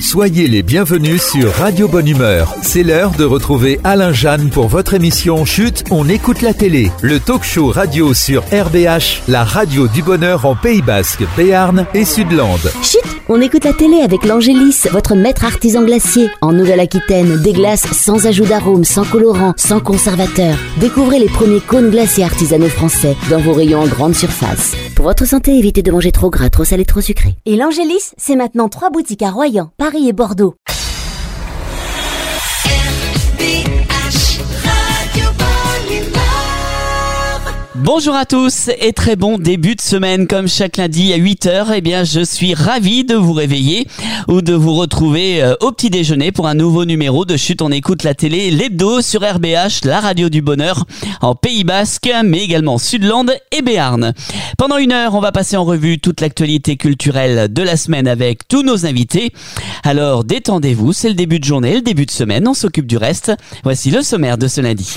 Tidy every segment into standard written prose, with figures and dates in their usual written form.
Soyez les bienvenus sur Radio Bonne Humeur. C'est l'heure de retrouver Alain Jeanne pour votre émission Chut, on écoute la télé. Le talk show radio sur RBH, la radio du bonheur en Pays Basque, Béarn et Sudland. Chut, on écoute la télé avec l'Angélis, votre maître artisan glacier. En Nouvelle-Aquitaine, des glaces sans ajout d'arôme, sans colorant, sans conservateur. Découvrez les premiers cônes glaciers artisanaux français dans vos rayons en grande surface. Pour votre santé, évitez de manger trop gras, trop salé, trop sucré. Et l'Angélis, c'est maintenant 3 boutiques à Royan, Paris et Bordeaux. Bonjour à tous et très bon début de semaine. Comme chaque lundi à 8h, eh bien, je suis ravi de vous réveiller ou de vous retrouver au petit déjeuner pour un nouveau numéro de Chut, on écoute la télé, l'hebdo sur RBH, la radio du bonheur en Pays Basque, mais également Sudland et Béarn. Pendant une heure, on va passer en revue toute l'actualité culturelle de la semaine avec tous nos invités. Alors, détendez-vous, c'est le début de journée, le début de semaine, on s'occupe du reste. Voici le sommaire de ce lundi.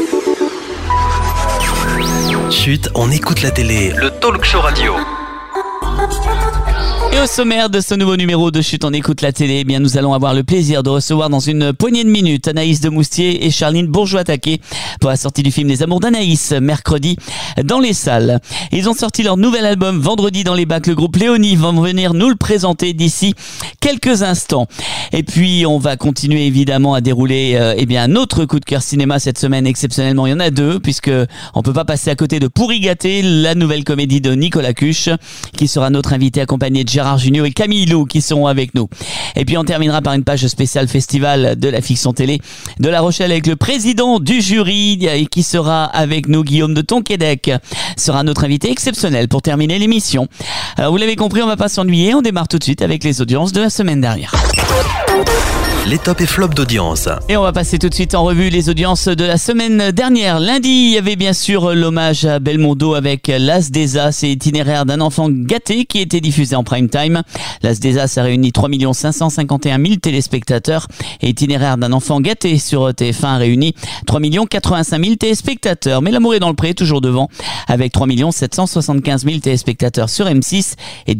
Chut, on écoute la télé, le talk show radio. Et au sommaire de ce nouveau numéro de Chut, on écoute la télé, eh bien nous allons avoir le plaisir de recevoir dans une poignée de minutes Anaïs de Moustier et Charline Bourgeois-Taquet pour la sortie du film Les Amours d'Anaïs, mercredi dans les salles. Ils ont sorti leur nouvel album vendredi dans les bacs. Le groupe Léonie va venir nous le présenter d'ici quelques instants. Et puis on va continuer évidemment à dérouler un autre coup de cœur cinéma cette semaine. Exceptionnellement, il y en a deux, puisque on peut pas passer à côté de Pourri gâté, la nouvelle comédie de Nicolas Cuche, qui sera notre invité accompagné de Gérard Jugnot et Camille Lou qui seront avec nous. Et puis on terminera par une page spéciale festival de la fiction télé de La Rochelle avec le président du jury qui sera avec nous. Guillaume de Tonquédec sera notre invité exceptionnel pour terminer l'émission. Alors vous l'avez compris, on va pas s'ennuyer, on démarre tout de suite avec les audiences de la semaine dernière. Les tops et flops d'audience. Et on va passer tout de suite en revue les audiences de la semaine dernière. Lundi, il y avait bien sûr l'hommage à Belmondo avec L'As des As et Itinéraire d'un enfant gâté qui était diffusé en prime time. L'As des As a réuni 3 551 000 téléspectateurs et Itinéraire d'un enfant gâté sur TF1 a réuni 3 85 000 téléspectateurs. Mais L'amour est dans le pré, toujours devant, avec 3 775 000 téléspectateurs sur M6 et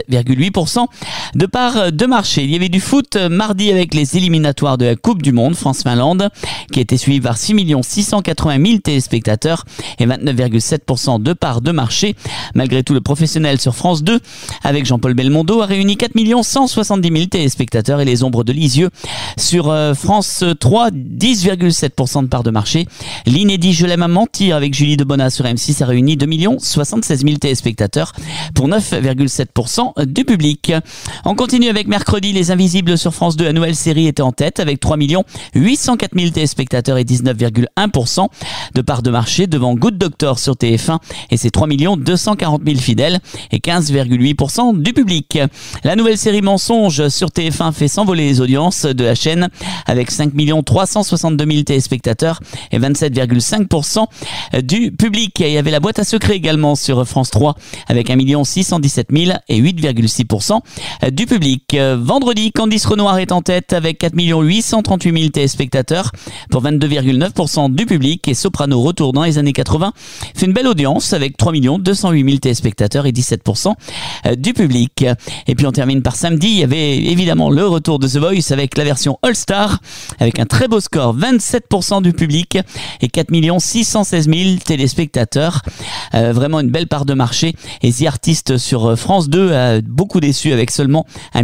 18,8% de part de marché. Il y avait du foot mardi avec les éliminatoires de la Coupe du Monde France-Finlande qui était suivi par 6 680 000 téléspectateurs et 29,7% de part de marché. Malgré tout, le professionnel sur France 2 avec Jean-Paul Belmondo a réuni 4 170 000 téléspectateurs et Les Ombres de Lisieux sur France 3, 10,7% de part de marché. L'inédit Je l'aime à mentir avec Julie Debona sur M6 a réuni 2 76 000 téléspectateurs pour 9,7% du public. On continue avec mercredi Les Invisibles sur France 2. La nouvelle série était en tête avec 3 804 000 téléspectateurs et 19,1% de part de marché devant Good Doctor sur TF1 et ses 3 240 000 fidèles et 15,8% du public. La nouvelle série Mensonges sur TF1 fait s'envoler les audiences de la chaîne avec 5 362 000 téléspectateurs et 27,5% du public. Et il y avait La Boîte à secrets également sur France 3 avec 1 617 000 et 8,6% du public. Vendredi, Candice Renoir est en tête avec 4 838 000 téléspectateurs pour 22,9% du public et Soprano retour dans les années 80 fait une belle audience avec 3 208 000 téléspectateurs et 17% du public. Et puis on termine par samedi, il y avait évidemment le retour de The Voice avec la version All Star avec un très beau score, 27% du public et 4 616 000 téléspectateurs. Vraiment une belle part de marché. Et The Artist sur France 2 a beaucoup déçu avec seulement 1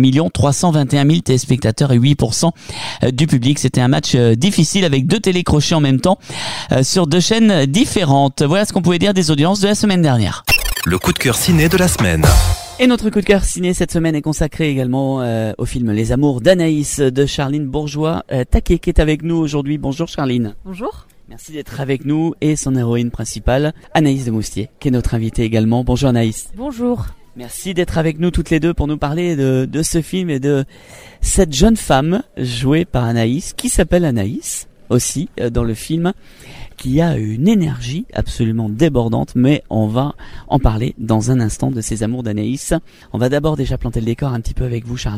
321 000 téléspectateurs et 8% du public. C'était un match difficile avec 2 télécrochets en même temps sur 2 chaînes différentes. Voilà ce qu'on pouvait dire des audiences de la semaine dernière. Le coup de cœur ciné de la semaine. Et notre coup de cœur ciné cette semaine est consacré également au film Les Amours d'Anaïs de Charline Bourgeois-Taquet qui est avec nous aujourd'hui. Bonjour Charline. Bonjour. Merci d'être avec nous et son héroïne principale, Anaïs de Moustier, qui est notre invitée également. Bonjour Anaïs. Bonjour. Merci d'être avec nous toutes les deux pour nous parler de ce film et de cette jeune femme jouée par Anaïs, qui s'appelle Anaïs aussi dans le film, qui a une énergie absolument débordante, mais on va en parler dans un instant de ces amours d'Anaïs. On va d'abord déjà planter le décor un petit peu avec vous Charline.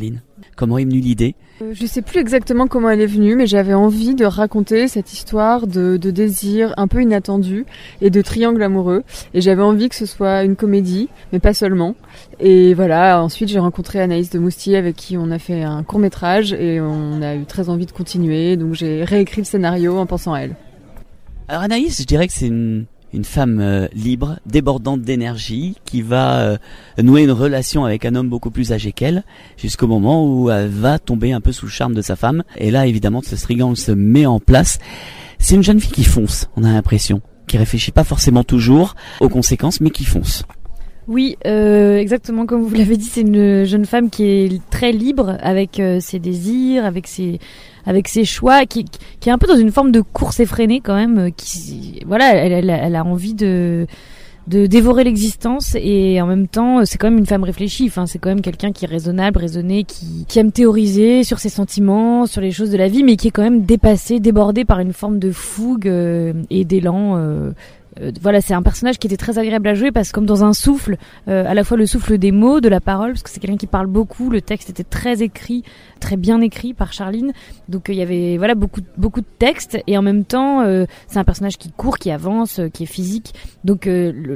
Comment est venue l'idée ? Je sais plus exactement comment elle est venue, mais j'avais envie de raconter cette histoire de désir un peu inattendu et de triangle amoureux. Et j'avais envie que ce soit une comédie, mais pas seulement. Et voilà, ensuite j'ai rencontré Anaïs de Moustier avec qui on a fait un court-métrage et on a eu très envie de continuer. Donc j'ai réécrit le scénario en pensant à elle. Alors Anaïs, je dirais que c'est une femme libre, débordante d'énergie, qui va nouer une relation avec un homme beaucoup plus âgé qu'elle, jusqu'au moment où elle va tomber un peu sous le charme de sa femme. Et là, évidemment, ce triangle se met en place. C'est une jeune fille qui fonce, on a l'impression, qui réfléchit pas forcément toujours aux conséquences, mais qui fonce. Oui, exactement comme vous l'avez dit, c'est une jeune femme qui est très libre avec ses désirs, avec ses choix, qui est un peu dans une forme de course effrénée quand même, elle a envie de dévorer l'existence et en même temps c'est quand même une femme réfléchie, enfin c'est quand même quelqu'un qui est raisonnable, raisonné, qui aime théoriser sur ses sentiments, sur les choses de la vie, mais qui est quand même débordé par une forme de fougue et d'élan. Voilà, c'est un personnage qui était très agréable à jouer parce que comme dans un souffle, à la fois le souffle des mots, de la parole, parce que c'est quelqu'un qui parle beaucoup, le texte était très bien écrit par Charline, donc il y avait beaucoup de texte et en même temps c'est un personnage qui court, qui avance, qui est physique, donc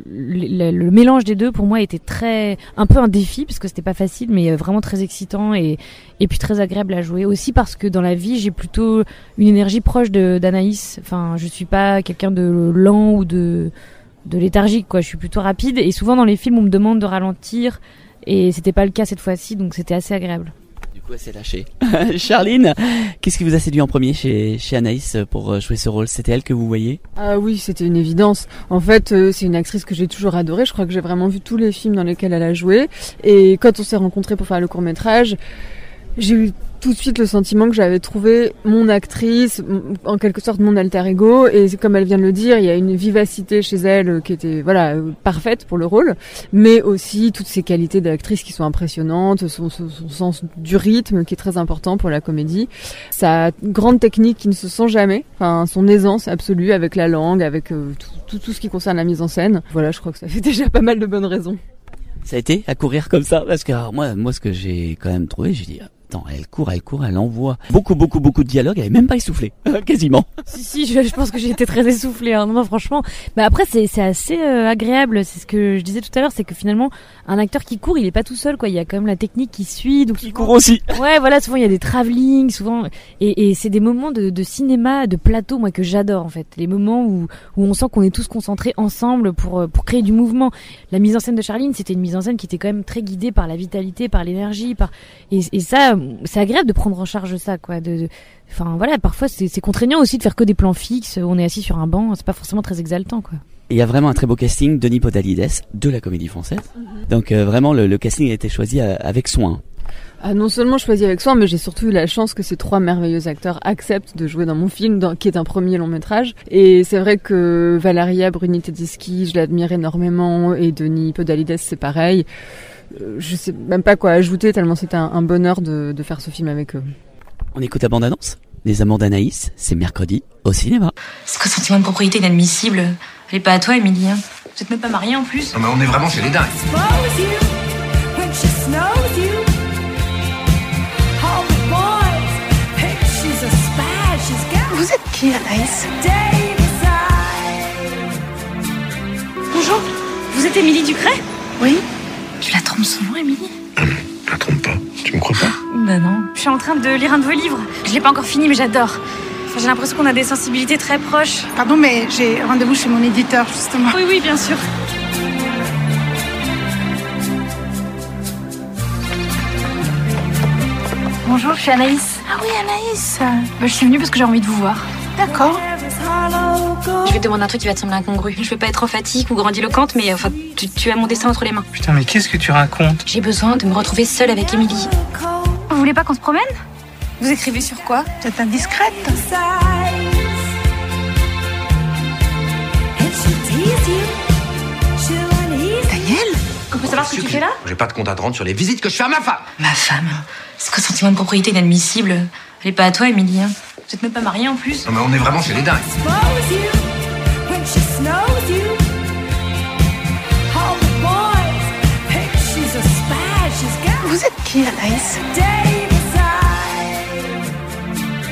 le mélange des deux pour moi était un peu un défi parce que c'était pas facile, mais vraiment très excitant et puis très agréable à jouer aussi parce que dans la vie j'ai plutôt une énergie proche d'Anaïs, enfin je suis pas quelqu'un de lent ou de léthargique quoi, je suis plutôt rapide et souvent dans les films on me demande de ralentir et c'était pas le cas cette fois-ci, donc c'était assez agréable. Du coup elle s'est lâchée. Charline, qu'est-ce qui vous a séduit en premier chez Anaïs pour jouer ce rôle ? C'était elle que vous voyez ? Ah oui, c'était une évidence. En fait, c'est une actrice que j'ai toujours adorée. Je crois que j'ai vraiment vu tous les films dans lesquels elle a joué. Et quand on s'est rencontrés pour faire le court-métrage, j'ai eu tout de suite le sentiment que j'avais trouvé mon actrice, en quelque sorte mon alter ego, et comme elle vient de le dire, il y a une vivacité chez elle qui était parfaite pour le rôle, mais aussi toutes ses qualités d'actrice qui sont impressionnantes, son sens du rythme qui est très important pour la comédie, sa grande technique qui ne se sent jamais, enfin son aisance absolue avec la langue, avec tout ce qui concerne la mise en scène. Voilà, je crois que ça fait déjà pas mal de bonnes raisons. Ça a été à courir comme ça parce que alors, moi ce que j'ai quand même trouvé, j'ai dit attends, elle court, elle envoie beaucoup de dialogues, elle est même pas essoufflée, quasiment. Si, je pense que j'ai été très essoufflée, hein. Non, franchement. Mais après, c'est assez agréable. C'est ce que je disais tout à l'heure, c'est que finalement, un acteur qui court, il est pas tout seul, quoi. Il y a quand même la technique qui suit, donc qui court aussi. Ouais, voilà, souvent il y a des travelling, souvent, et c'est des moments de cinéma, de plateau, moi que j'adore en fait. Les moments où on sent qu'on est tous concentrés ensemble pour créer du mouvement. La mise en scène de Charline, c'était une mise en scène qui était quand même très guidée par la vitalité, par l'énergie, et ça. C'est agréable de prendre en charge ça, quoi. Enfin voilà, parfois c'est contraignant aussi de faire que des plans fixes. On est assis sur un banc, c'est pas forcément très exaltant, quoi. Il y a vraiment un très beau casting, Denis Podalides de la Comédie Française. Donc vraiment le casting a été choisi avec soin. Ah, non seulement choisi avec soin, mais j'ai surtout eu la chance que ces 3 merveilleux acteurs acceptent de jouer dans mon film, qui est un premier long métrage. Et c'est vrai que Valeria Bruni Tedeschi, je l'admire énormément, et Denis Podalides, c'est pareil. Je sais même pas quoi ajouter tellement c'était un bonheur de faire ce film avec eux. On écoute la bande-annonce. Les Amants d'Anaïs, c'est mercredi au cinéma. Ce sentiment de propriété inadmissible. Elle est pas à toi, Émilie. Vous êtes même pas mariés en plus. Non mais on est vraiment chez les dingues. Vous êtes qui, Anaïs ? Bonjour, vous êtes Émilie Ducret ? Oui. Tu la trompes souvent, Émilie ? Ah non, je la trompe pas. Tu me crois pas ? Bah non. Je suis en train de lire un de vos livres. Je l'ai pas encore fini, mais j'adore. Enfin, j'ai l'impression qu'on a des sensibilités très proches. Pardon, mais j'ai rendez-vous chez mon éditeur, justement. Oui, bien sûr. Bonjour, je suis Anaïs. Ah oui, Anaïs. Je suis venue parce que j'ai envie de vous voir. D'accord. Je vais te demander un truc qui va te sembler incongru. Je veux pas être emphatique ou grandiloquente, mais enfin, tu as mon destin entre les mains. Putain, mais qu'est-ce que tu racontes ? J'ai besoin de me retrouver seule avec Émilie. Vous voulez pas qu'on se promène ? Vous écrivez sur quoi ? Vous êtes indiscrète. Daniel ? On peut savoir ce que tu fais là ? J'ai pas de compte à te rendre sur les visites que je fais à ma femme. Ma femme ? C'est qu'un sentiment de propriété inadmissible. Elle est pas à toi, Émilie. Vous êtes même pas mariés en plus. Non mais on est vraiment chez les dingues. Vous êtes qui, Anaïs ?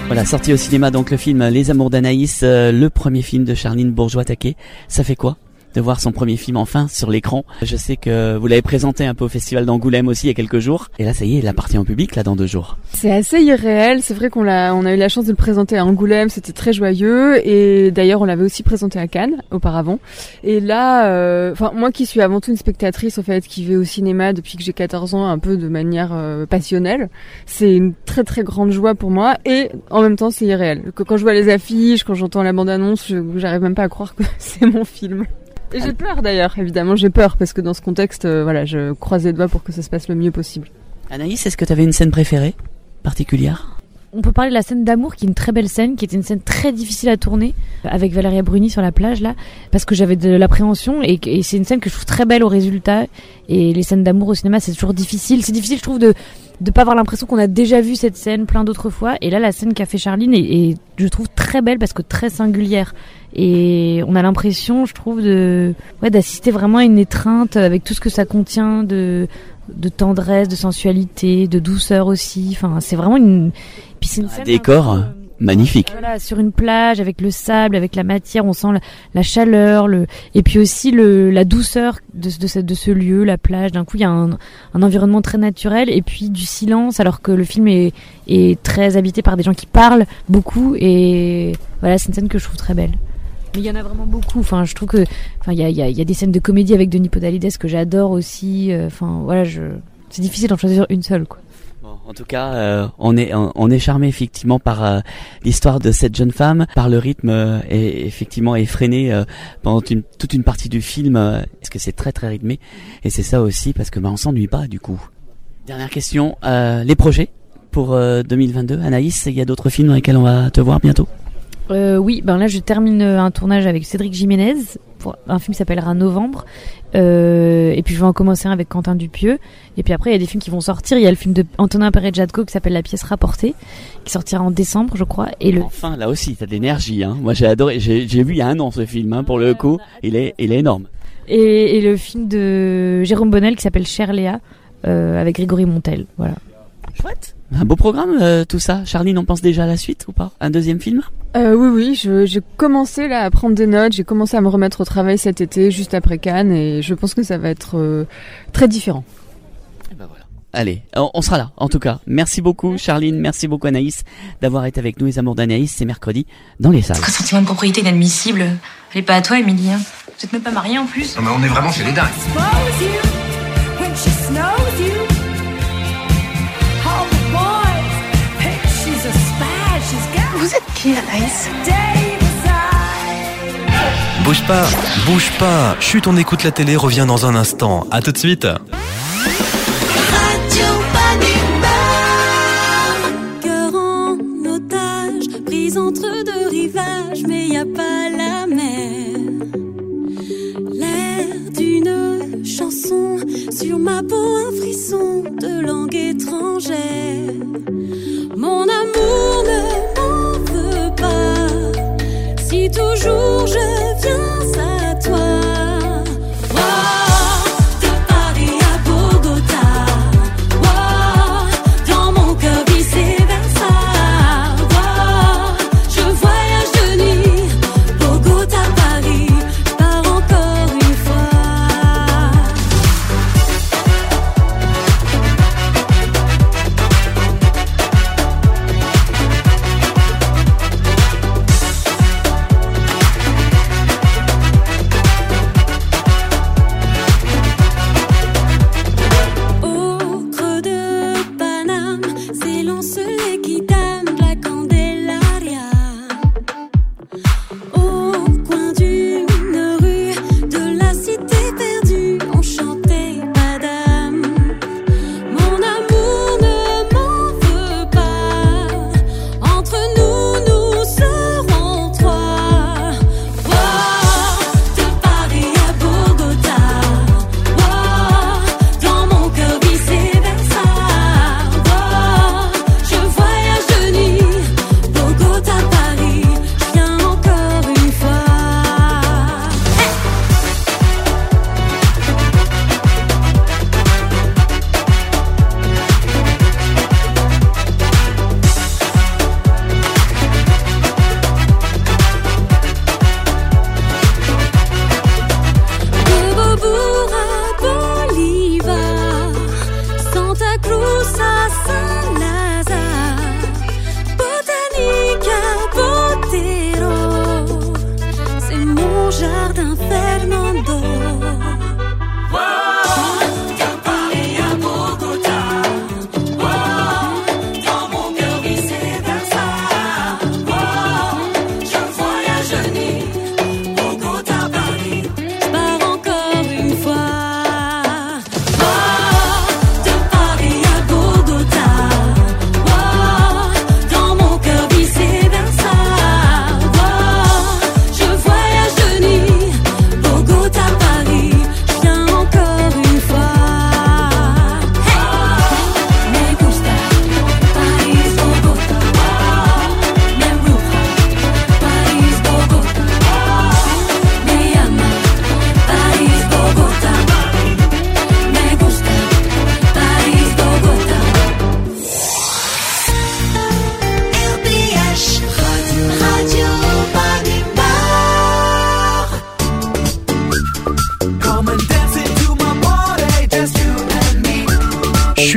Voilà, sorti au cinéma donc le film Les Amours d'Anaïs, le premier film de Charline Bourgeois-Taquet. Ça fait quoi de voir son premier film enfin sur l'écran? Je sais que vous l'avez présenté un peu au Festival d'Angoulême aussi il y a quelques jours. Et là, ça y est, il appartient au public là dans 2 jours. C'est assez irréel. C'est vrai on a eu la chance de le présenter à Angoulême. C'était très joyeux. Et d'ailleurs, on l'avait aussi présenté à Cannes auparavant. Et là, moi qui suis avant tout une spectatrice, en fait, qui vais au cinéma depuis que j'ai 14 ans, un peu de manière passionnelle, c'est une très très grande joie pour moi. Et en même temps, c'est irréel. Quand je vois les affiches, quand j'entends la bande-annonce, j'arrive même pas à croire que c'est mon film. Et j'ai peur d'ailleurs, évidemment j'ai peur, parce que dans ce contexte, je croise les doigts pour que ça se passe le mieux possible. Anaïs, est-ce que tu avais une scène préférée particulière? On peut parler de la scène d'amour, qui est une très belle scène, qui était une scène très difficile à tourner, avec Valéria Bruni sur la plage là, parce que j'avais de l'appréhension, et c'est une scène que je trouve très belle au résultat. Et les scènes d'amour au cinéma, c'est toujours difficile. C'est difficile, je trouve, de pas avoir l'impression qu'on a déjà vu cette scène plein d'autres fois. Et là, la scène qu'a fait Charline est je trouve très belle, parce que très singulière. Et on a l'impression, je trouve, d'assister vraiment à une étreinte avec tout ce que ça contient de tendresse, de sensualité, de douceur aussi. Enfin, c'est vraiment puis c'est une scène décor magnifique. Voilà, sur une plage avec le sable, avec la matière, on sent la chaleur, et puis aussi la douceur de ce lieu, la plage. D'un coup, il y a un environnement très naturel, et puis du silence, alors que le film est très habité par des gens qui parlent beaucoup. Et voilà, c'est une scène que je trouve très belle. Mais il y en a vraiment beaucoup. Enfin, je trouve que, il y a des scènes de comédie avec Denis Podalides que j'adore aussi. C'est difficile d'en choisir une seule, quoi. En tout cas, on est charmé effectivement par l'histoire de cette jeune femme, par le rythme effectivement effréné pendant toute une partie du film, parce que c'est très très rythmé, et c'est ça aussi parce que on s'ennuie pas du coup. Dernière question, les projets pour 2022, Anaïs, il y a d'autres films dans lesquels on va te voir bientôt? Oui, là je termine un tournage avec Cédric Jiménez pour un film qui s'appellera Novembre, et puis je vais en commencer un avec Quentin Dupieux, et puis après il y a des films qui vont sortir. Il y a le film de Antonin Perret-Jadko qui s'appelle La pièce rapportée, qui sortira en décembre je crois. Enfin là aussi t'as de l'énergie, hein. Moi j'ai adoré, j'ai vu il y a 1 an ce film, hein, pour le coup il est énorme. Et le film de Jérôme Bonnel qui s'appelle Cher Léa, avec Grégory Montel, voilà. Chouette. Un beau programme, tout ça. Charline, on pense déjà à la suite ou pas? Un deuxième film? Oui, j'ai commencé là à prendre des notes, j'ai commencé à me remettre au travail cet été, juste après Cannes, et je pense que ça va être très différent. Et ben voilà. Allez, on sera là, en tout cas. Merci beaucoup Charline, merci beaucoup Anaïs d'avoir été avec nous. Les Amours d'Anaïs, c'est mercredi dans les salles. Un sentiment de propriété inadmissible. Elle est pas à toi, Émilie. Hein. Vous êtes même pas mariés en plus. Non mais on est vraiment chez les dingues. Vous êtes qui, Anaïs? Bouge pas. Chut, on écoute la télé, revient dans un instant. À tout de suite. Cœur en otage, prise entre 2 rivages, mais y a pas la mer. L'air d'une chanson, sur ma peau un frisson de langue étrangère. Mon amour ne m'en veut pas, si toujours je viens à toi.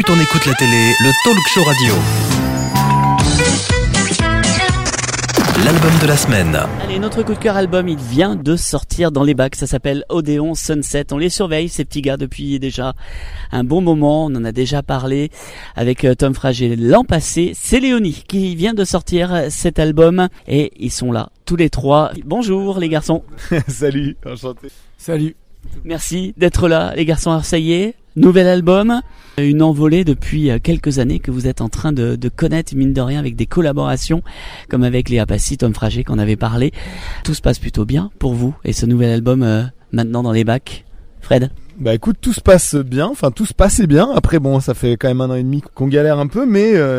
Chut, on écoute la télé, le talk show radio. L'album de la semaine. Allez, notre coup de cœur album, il vient de sortir dans les bacs. Ça s'appelle Odéon Sunset. On les surveille, ces petits gars, depuis déjà un bon moment. On en a déjà parlé avec Tom Frager l'an passé. C'est Léonie qui vient de sortir cet album et ils sont là, tous les trois. Bonjour les garçons. Salut, enchanté. Salut. Merci d'être là les garçons. Alors ça y est, nouvel album, une envolée depuis quelques années que vous êtes en train de connaître mine de rien avec des collaborations comme avec Léa Passy, Tom Frager qu'on avait parlé. Tout se passe plutôt bien pour vous et ce nouvel album maintenant dans les bacs. Fred? Bah écoute, tout se passe bien, enfin tout se passait bien. Après bon, ça fait quand même 1 an et demi qu'on galère un peu,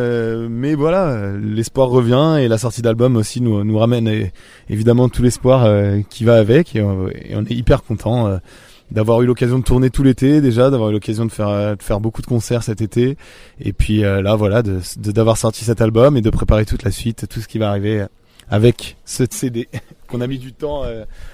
mais voilà, l'espoir revient et la sortie d'album aussi nous ramène évidemment tout l'espoir qui va avec et on est hyper content d'avoir eu l'occasion de tourner tout l'été déjà, d'avoir eu l'occasion de faire beaucoup de concerts cet été et puis là voilà d'avoir sorti cet album et de préparer toute la suite, tout ce qui va arriver avec ce CD qu'on a mis du temps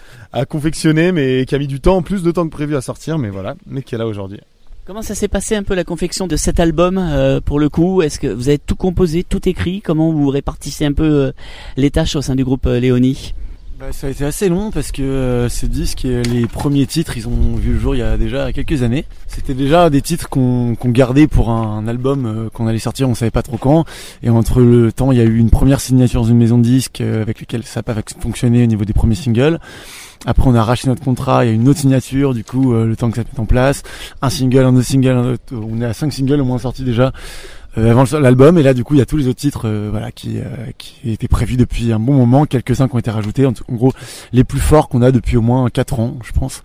à confectionner, mais qui a mis du temps, plus de temps que prévu à sortir, mais voilà, mais qui est là aujourd'hui. Comment ça s'est passé un peu la confection de cet album pour le coup? Est-ce que vous avez tout composé, tout écrit? Comment vous répartissez un peu les tâches au sein du groupe Léonie? Ça a été assez long parce que ce disque, les premiers titres, ils ont vu le jour il y a déjà quelques années. C'était déjà des titres qu'on gardait pour un album qu'on allait sortir, on savait pas trop quand. Et entre le temps, il y a eu une première signature d'une maison de disques avec laquelle ça n'a pas fonctionné au niveau des premiers singles. Après on a arraché notre contrat, il y a une autre signature, du coup le temps que ça se mette en place, un single, un autre single, un autre, on est à 5 singles au moins sortis déjà avant l'album, et là du coup il y a tous les autres titres qui étaient prévus depuis un bon moment, quelques-uns qui ont été rajoutés, en gros les plus forts qu'on a depuis au moins 4 ans je pense,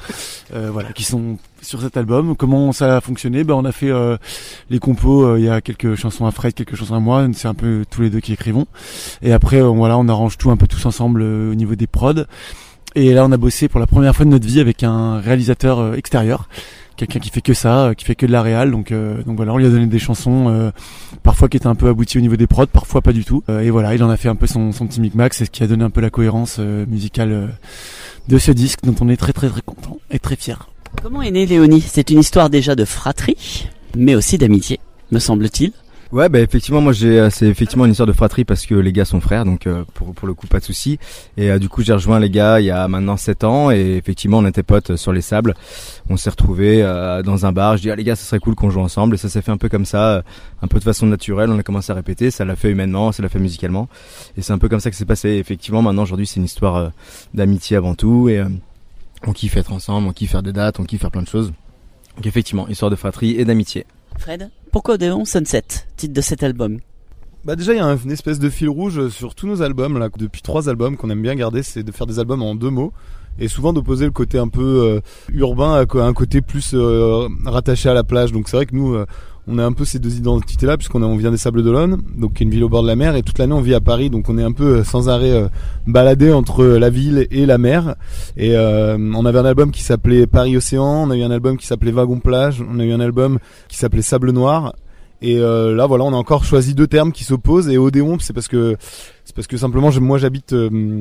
qui sont sur cet album. Comment ça a fonctionné? On a fait les compos, il y a quelques chansons à Fred, quelques chansons à moi, c'est un peu tous les deux qui écrivons, et après on arrange tout un peu tous ensemble au niveau des prods. Et là, on a bossé pour la première fois de notre vie avec un réalisateur extérieur, quelqu'un qui fait que ça, qui fait que de la réal. Donc voilà, on lui a donné des chansons, parfois qui étaient un peu abouties au niveau des prods, parfois pas du tout. Et voilà, il en a fait un peu son petit micmac, c'est ce qui a donné un peu la cohérence musicale de ce disque, dont on est très très très content et très fier. Comment est née Léonie? C'est une histoire déjà de fratrie, mais aussi d'amitié, me semble-t-il. Ouais, effectivement, moi c'est effectivement une histoire de fratrie parce que les gars sont frères, donc pour le coup pas de souci. Et du coup j'ai rejoint les gars il y a maintenant 7 ans et effectivement on était potes sur les sables. On s'est retrouvés dans un bar. Je dis les gars, ça serait cool qu'on joue ensemble, et ça s'est fait un peu comme ça, un peu de façon naturelle. On a commencé à répéter, ça l'a fait humainement, ça l'a fait musicalement, et c'est un peu comme ça que c'est passé. Et effectivement maintenant aujourd'hui c'est une histoire d'amitié avant tout, et on kiffe être ensemble, on kiffe faire des dates, on kiffe faire plein de choses. Donc effectivement histoire de fratrie et d'amitié. Fred, pourquoi Odéon Sunset, titre de cet album? Déjà il y a une espèce de fil rouge sur tous nos albums là, depuis 3 albums qu'on aime bien garder, c'est de faire des albums en 2 mots et souvent d'opposer le côté un peu urbain à un côté plus rattaché à la plage. Donc c'est vrai que nous on a un peu ces 2 identités là, puisqu'on vient des Sables d'Olonne, donc qui est une ville au bord de la mer, et toute l'année on vit à Paris, donc on est un peu sans arrêt baladé entre la ville et la mer. Et on avait un album qui s'appelait Paris Océan, on a eu un album qui s'appelait Wagon Plage, on a eu un album qui s'appelait Sable Noir. Et là voilà, on a encore choisi 2 termes qui s'opposent, et Odéon c'est parce que simplement moi j'habite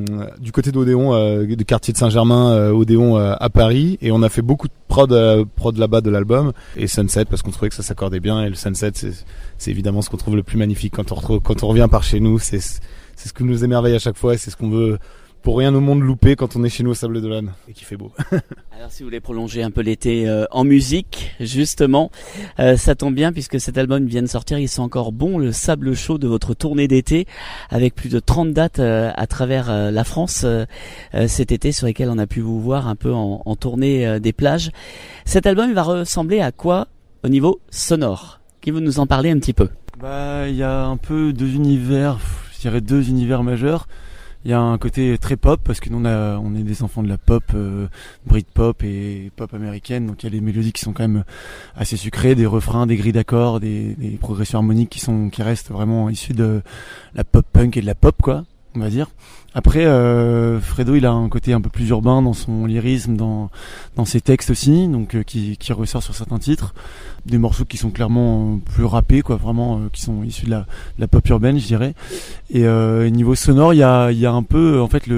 du côté d'Odéon, du quartier de Saint-Germain, Odéon à Paris, et on a fait beaucoup de prod là-bas de l'album, et Sunset parce qu'on trouvait que ça s'accordait bien, et le Sunset c'est évidemment ce qu'on trouve le plus magnifique quand on revient par chez nous, c'est ce qui nous émerveille à chaque fois, et c'est ce qu'on veut pour rien au monde louper quand on est chez nous au Sable d'Olonne et qu'il fait beau. Alors si vous voulez prolonger un peu l'été en musique, justement, ça tombe bien puisque cet album vient de sortir, il sent encore bon le sable chaud de votre tournée d'été avec plus de 30 dates à travers la France cet été, sur lesquelles on a pu vous voir un peu en tournée des plages. Cet album il va ressembler à quoi au niveau sonore? Qui veut nous en parler un petit peu? Il y a un peu 2 univers, je dirais 2 univers majeurs. Il y a un côté très pop parce que nous on est des enfants de la pop, Britpop et pop américaine, donc il y a des mélodies qui sont quand même assez sucrées, des refrains, des grilles d'accords, des progressions harmoniques qui restent vraiment issues de la pop punk et de la pop quoi, on va dire. Après Fredo il a un côté un peu plus urbain dans son lyrisme, dans ses textes aussi, donc qui ressort sur certains titres, des morceaux qui sont clairement plus rappés quoi, vraiment qui sont issus de la pop urbaine je dirais. Et niveau sonore il y a un peu en fait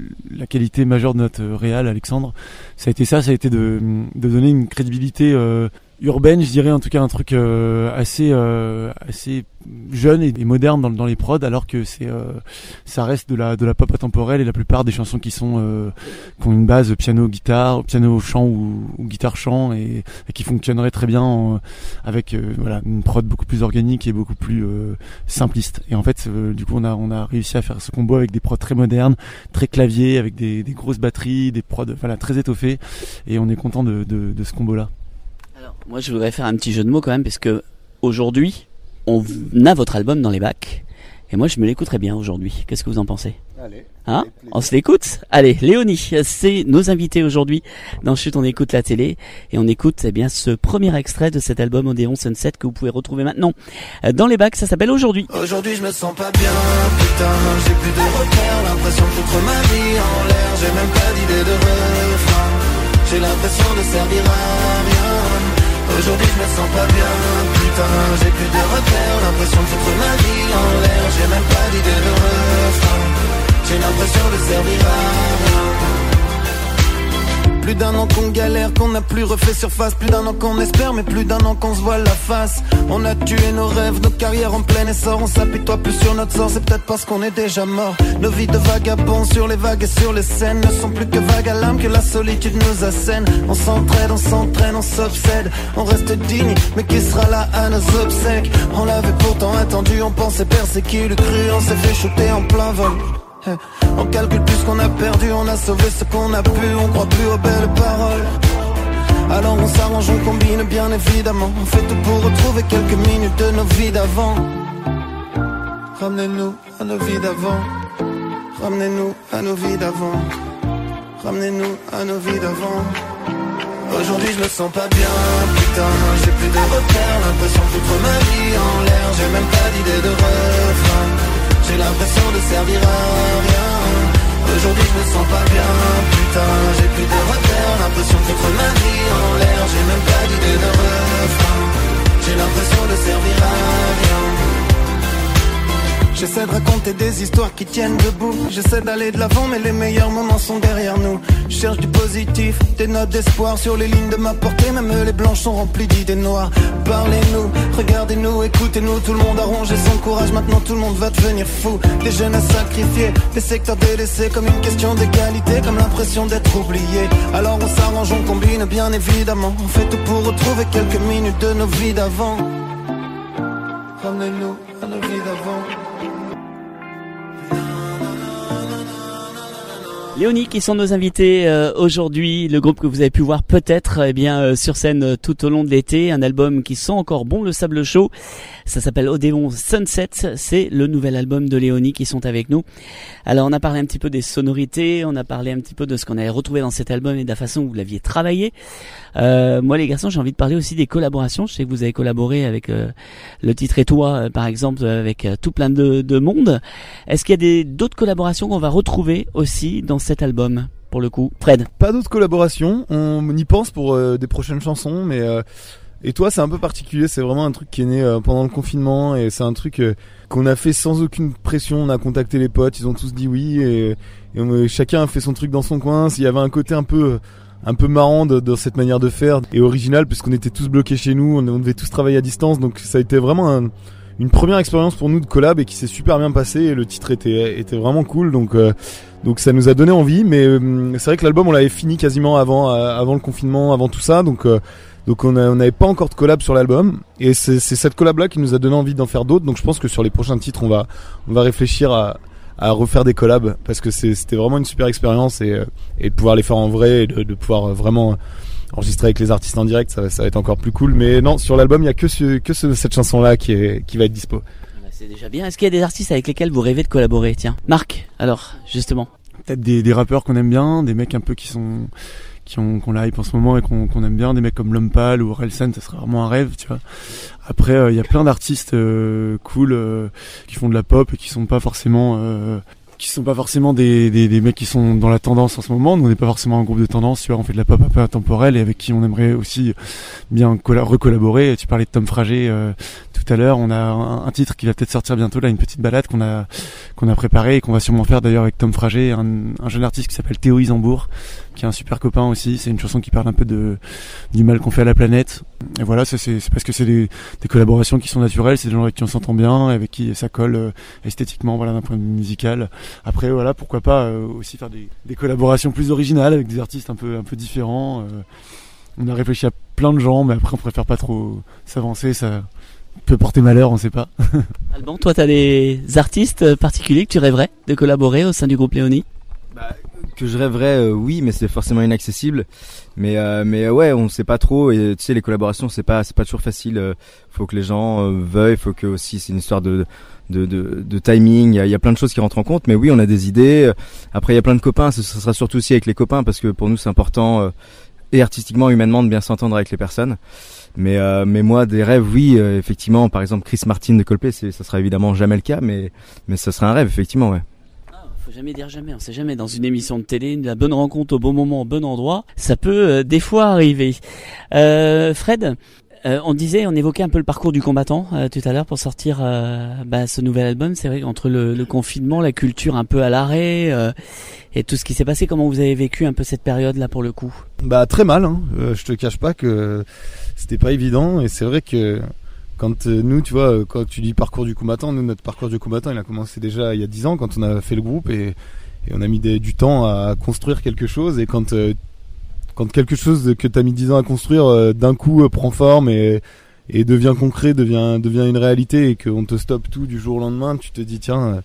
la qualité majeure de notre réal Alexandre, ça a été de donner une crédibilité urbaine, je dirais, en tout cas un truc assez jeune et moderne dans les prods, alors que ça reste de la pop intemporelle, et la plupart des chansons qui ont une base piano guitare, piano chant ou guitare chant, et qui fonctionneraient très bien avec une prod beaucoup plus organique et beaucoup plus simpliste. Et en fait du coup on a réussi à faire ce combo avec des prods très modernes, très clavier, avec des grosses batteries, des prods très étoffés, et on est content de ce combo là. Alors moi je voudrais faire un petit jeu de mots quand même, parce que aujourd'hui on a votre album dans les bacs, et moi je me l'écouterais bien aujourd'hui. Qu'est-ce que vous en pensez? Allez. Hein? On se l'écoute? Allez, Léonie, c'est nos invités aujourd'hui dans Chut, on écoute la télé, et on écoute ce premier extrait de cet album Odéon Sunset que vous pouvez retrouver maintenant dans les bacs. Ça s'appelle Aujourd'hui. Aujourd'hui je me sens pas bien, putain, j'ai plus de repères, l'impression de foutre ma vie en l'air, j'ai même pas d'idée de refrain, j'ai l'impression de servir à rien. Aujourd'hui je me sens pas bien, putain, j'ai plus de repères, l'impression de foutre ma vie en l'air, j'ai même pas d'idée de refrain, j'ai l'impression de servir à rien. Plus d'un an qu'on galère, qu'on n'a plus refait surface, plus d'un an qu'on espère, mais plus d'un an qu'on se voit la face. On a tué nos rêves, nos carrières en plein essor, on s'apitoie plus sur notre sort, c'est peut-être parce qu'on est déjà mort. Nos vies de vagabonds sur les vagues et sur les scènes ne sont plus que vagues à l'âme, que la solitude nous assène. On s'entraide, on s'entraîne, on s'obsède, on reste digne, mais qui sera là à nos obsèques? On l'avait pourtant attendu, on pensait percer qui l'eût cru, on s'est fait shooter en plein vol. On calcule plus ce qu'on a perdu, on a sauvé ce qu'on a pu, on croit plus aux belles paroles. Alors on s'arrange, on combine bien évidemment, on fait tout pour retrouver quelques minutes de nos vies d'avant. Ramenez-nous à nos vies d'avant, ramenez-nous à nos vies d'avant, ramenez-nous à nos vies d'avant. Aujourd'hui je me sens pas bien, putain, j'ai plus de repères, l'impression de foutre ma vie en l'air, j'ai même pas d'idée de refrain, j'ai l'impression de servir à rien. Aujourd'hui je me sens pas bien, putain, j'ai plus de repères, l'impression de foutre ma vie en l'air, j'ai même pas d'idée de refrain, j'ai l'impression de servir à rien. J'essaie de raconter des histoires qui tiennent debout, j'essaie d'aller de l'avant mais les meilleurs moments sont derrière nous. Je cherche du positif, des notes d'espoir sur les lignes de ma portée, même les blanches sont remplies d'idées noires. Parlez-nous, regardez-nous, écoutez-nous, tout le monde a rongé son courage, maintenant tout le monde va devenir fou. Des jeunes à sacrifier, des secteurs délaissés, comme une question d'égalité, comme l'impression d'être oublié. Alors on s'arrange, on combine bien évidemment, on fait tout pour retrouver quelques minutes de nos vies d'avant. Ramenez-nous à nos vies d'avant. Léonie, qui sont nos invités aujourd'hui, le groupe que vous avez pu voir peut-être sur scène tout au long de l'été, un album qui sent encore bon le sable chaud, ça s'appelle Odéon Sunset, c'est le nouvel album de Léonie qui sont avec nous. Alors on a parlé un petit peu des sonorités, on a parlé un petit peu de ce qu'on avait retrouvé dans cet album et de la façon où vous l'aviez travaillé. Moi les garçons, j'ai envie de parler aussi des collaborations. Je sais que vous avez collaboré avec le titre Et toi par exemple, avec tout plein de monde. Est-ce qu'il y a d'autres collaborations qu'on va retrouver aussi dans cet album pour le coup? Fred? Pas d'autres collaborations, on y pense pour des prochaines chansons, mais Et toi c'est un peu particulier, c'est vraiment un truc qui est né pendant le confinement, et c'est un truc qu'on a fait sans aucune pression. On a contacté les potes, ils ont tous dit oui, et chacun a fait son truc dans son coin. Il y avait un côté un peu marrant de cette manière de faire, et original, puisqu'on était tous bloqués chez nous, on devait tous travailler à distance, donc ça a été vraiment une première expérience pour nous de collab, et qui s'est super bien passé, et le titre était vraiment cool, donc ça nous a donné envie. Mais c'est vrai que l'album on l'avait fini quasiment avant le confinement, avant tout ça, donc on n'avait pas encore de collab sur l'album, et c'est cette collab là qui nous a donné envie d'en faire d'autres. Donc je pense que sur les prochains titres on va réfléchir à refaire des collabs, parce que c'était vraiment une super expérience, et de pouvoir les faire en vrai, et de pouvoir vraiment enregistrer avec les artistes en direct, ça va être encore plus cool. Mais non, sur l'album il y a que cette chanson là qui va être dispo. C'est déjà bien. Est-ce qu'il y a des artistes avec lesquels vous rêvez de collaborer? Tiens, Marc, alors justement. Peut-être des rappeurs qu'on aime bien, des mecs un peu qui ont la hype en ce moment et qu'on aime bien, des mecs comme L'Homme Pâle ou Orelsan, ça serait vraiment un rêve, tu vois. Après, il y a plein d'artistes cool qui font de la pop et qui sont pas forcément des mecs qui sont dans la tendance en ce moment. Nous, on n'est pas forcément un groupe de tendance, tu vois. On fait de la pop un peu intemporelle, et avec qui on aimerait aussi bien recollaborer. Tu parlais de Tom Frager tout tout à l'heure. On a un titre qui va peut-être sortir bientôt, là, une petite balade qu'on a préparée et qu'on va sûrement faire d'ailleurs avec Tom Frager, un jeune artiste qui s'appelle Théo Isambourg, qui est un super copain aussi. C'est une chanson qui parle un peu du mal qu'on fait à la planète. Et voilà, c'est parce que c'est des collaborations qui sont naturelles, c'est des gens avec qui on s'entend bien, avec qui ça colle esthétiquement, voilà, d'un point de vue musical. Après, voilà, pourquoi pas aussi faire des collaborations plus originales avec des artistes un peu différents. On a réfléchi à plein de gens, mais après on préfère pas trop s'avancer, ça peut porter malheur, on sait pas. Alban, toi t'as des artistes particuliers que tu rêverais de collaborer au sein du groupe Léonie? Que je rêverais, oui, mais c'est forcément inaccessible. Mais ouais, on sait pas trop. Et tu sais, les collaborations, c'est pas toujours facile. Faut que les gens veuillent. Faut que aussi, c'est une histoire de timing. Il y a plein de choses qui rentrent en compte. Mais oui, on a des idées. Après, il y a plein de copains. Ce sera surtout aussi avec les copains parce que pour nous, c'est important et artistiquement, humainement, de bien s'entendre avec les personnes. Mais moi, des rêves, oui, effectivement. Par exemple, Chris Martin de Coldplay, ça sera évidemment jamais le cas, mais ça sera un rêve, effectivement, ouais. Faut jamais dire jamais, on sait jamais, dans une émission de télé, la bonne rencontre au bon moment, au bon endroit, ça peut des fois arriver. Fred, on évoquait un peu le parcours du combattant tout à l'heure pour sortir ce nouvel album. C'est vrai qu'entre le confinement, la culture un peu à l'arrêt et tout ce qui s'est passé, comment vous avez vécu un peu cette période-là pour le coup? Très mal, hein. Je te cache pas que c'était pas évident et c'est vrai que quand nous, tu vois, quand tu dis parcours du combattant, notre parcours du combattant, il a commencé déjà il y a 10 ans quand on a fait le groupe et on a mis du temps à construire quelque chose. Et quand quelque chose que t'as mis 10 ans à construire, d'un coup prend forme et devient concret, devient une réalité et qu'on te stoppe tout du jour au lendemain, tu te dis tiens,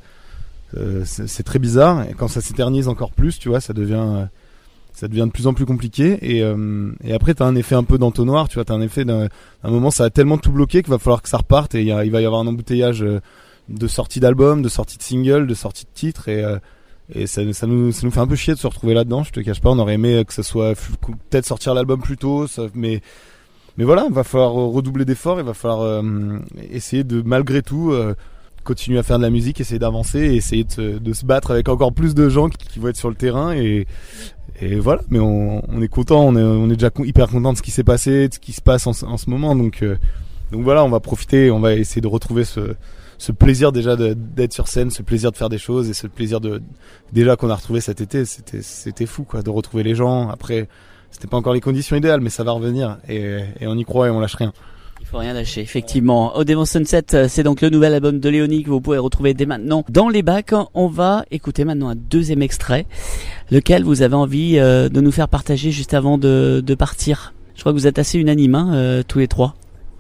c'est très bizarre. Et quand ça s'éternise encore plus, tu vois, ça devient de plus en plus compliqué et après t'as un effet un peu d'entonnoir, tu vois, t'as un effet d'un moment ça a tellement tout bloqué qu'il va falloir que ça reparte et il va y avoir un embouteillage de sorties d'albums, de sorties de singles, de sorties de titres et ça nous fait un peu chier de se retrouver là-dedans, je te cache pas, on aurait aimé que ça soit peut-être sortir l'album plus tôt, mais voilà, il va falloir redoubler d'efforts, il va falloir essayer de malgré tout continuer à faire de la musique, essayer d'avancer et essayer de se battre avec encore plus de gens qui vont être sur le terrain et voilà, mais on est content, on est déjà hyper content de ce qui s'est passé, de ce qui se passe en ce moment, donc voilà, on va profiter, on va essayer de retrouver ce plaisir déjà d'être sur scène, ce plaisir de faire des choses et ce plaisir déjà qu'on a retrouvé cet été, c'était fou quoi, de retrouver les gens. Après, c'était pas encore les conditions idéales, mais ça va revenir et on y croit et on lâche rien. Il faut rien lâcher, effectivement. Odeon Sunset, c'est donc le nouvel album de Léonie que vous pouvez retrouver dès maintenant dans les bacs. On va écouter maintenant un deuxième extrait, lequel vous avez envie de nous faire partager juste avant de partir. Je crois que vous êtes assez unanimes, tous les trois.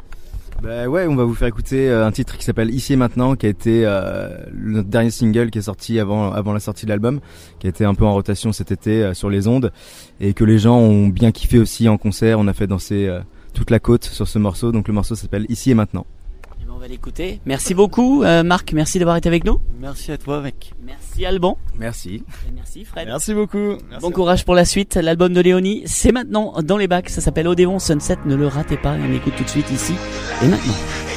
Ouais, on va vous faire écouter un titre qui s'appelle Ici et Maintenant, qui a été notre dernier single qui est sorti avant la sortie de l'album, qui a été un peu en rotation cet été sur les ondes et que les gens ont bien kiffé aussi en concert. On a fait danser toute la côte sur ce morceau, donc le morceau s'appelle Ici et Maintenant. Et ben on va l'écouter. Merci beaucoup Marc, merci d'avoir été avec nous. Merci à toi mec. Merci Alban. Merci. Et merci Fred. Merci beaucoup. Merci. Bon courage pour la suite, l'album de Léonie, c'est maintenant dans les bacs, ça s'appelle Odeon Sunset, ne le ratez pas, on écoute tout de suite ici et maintenant.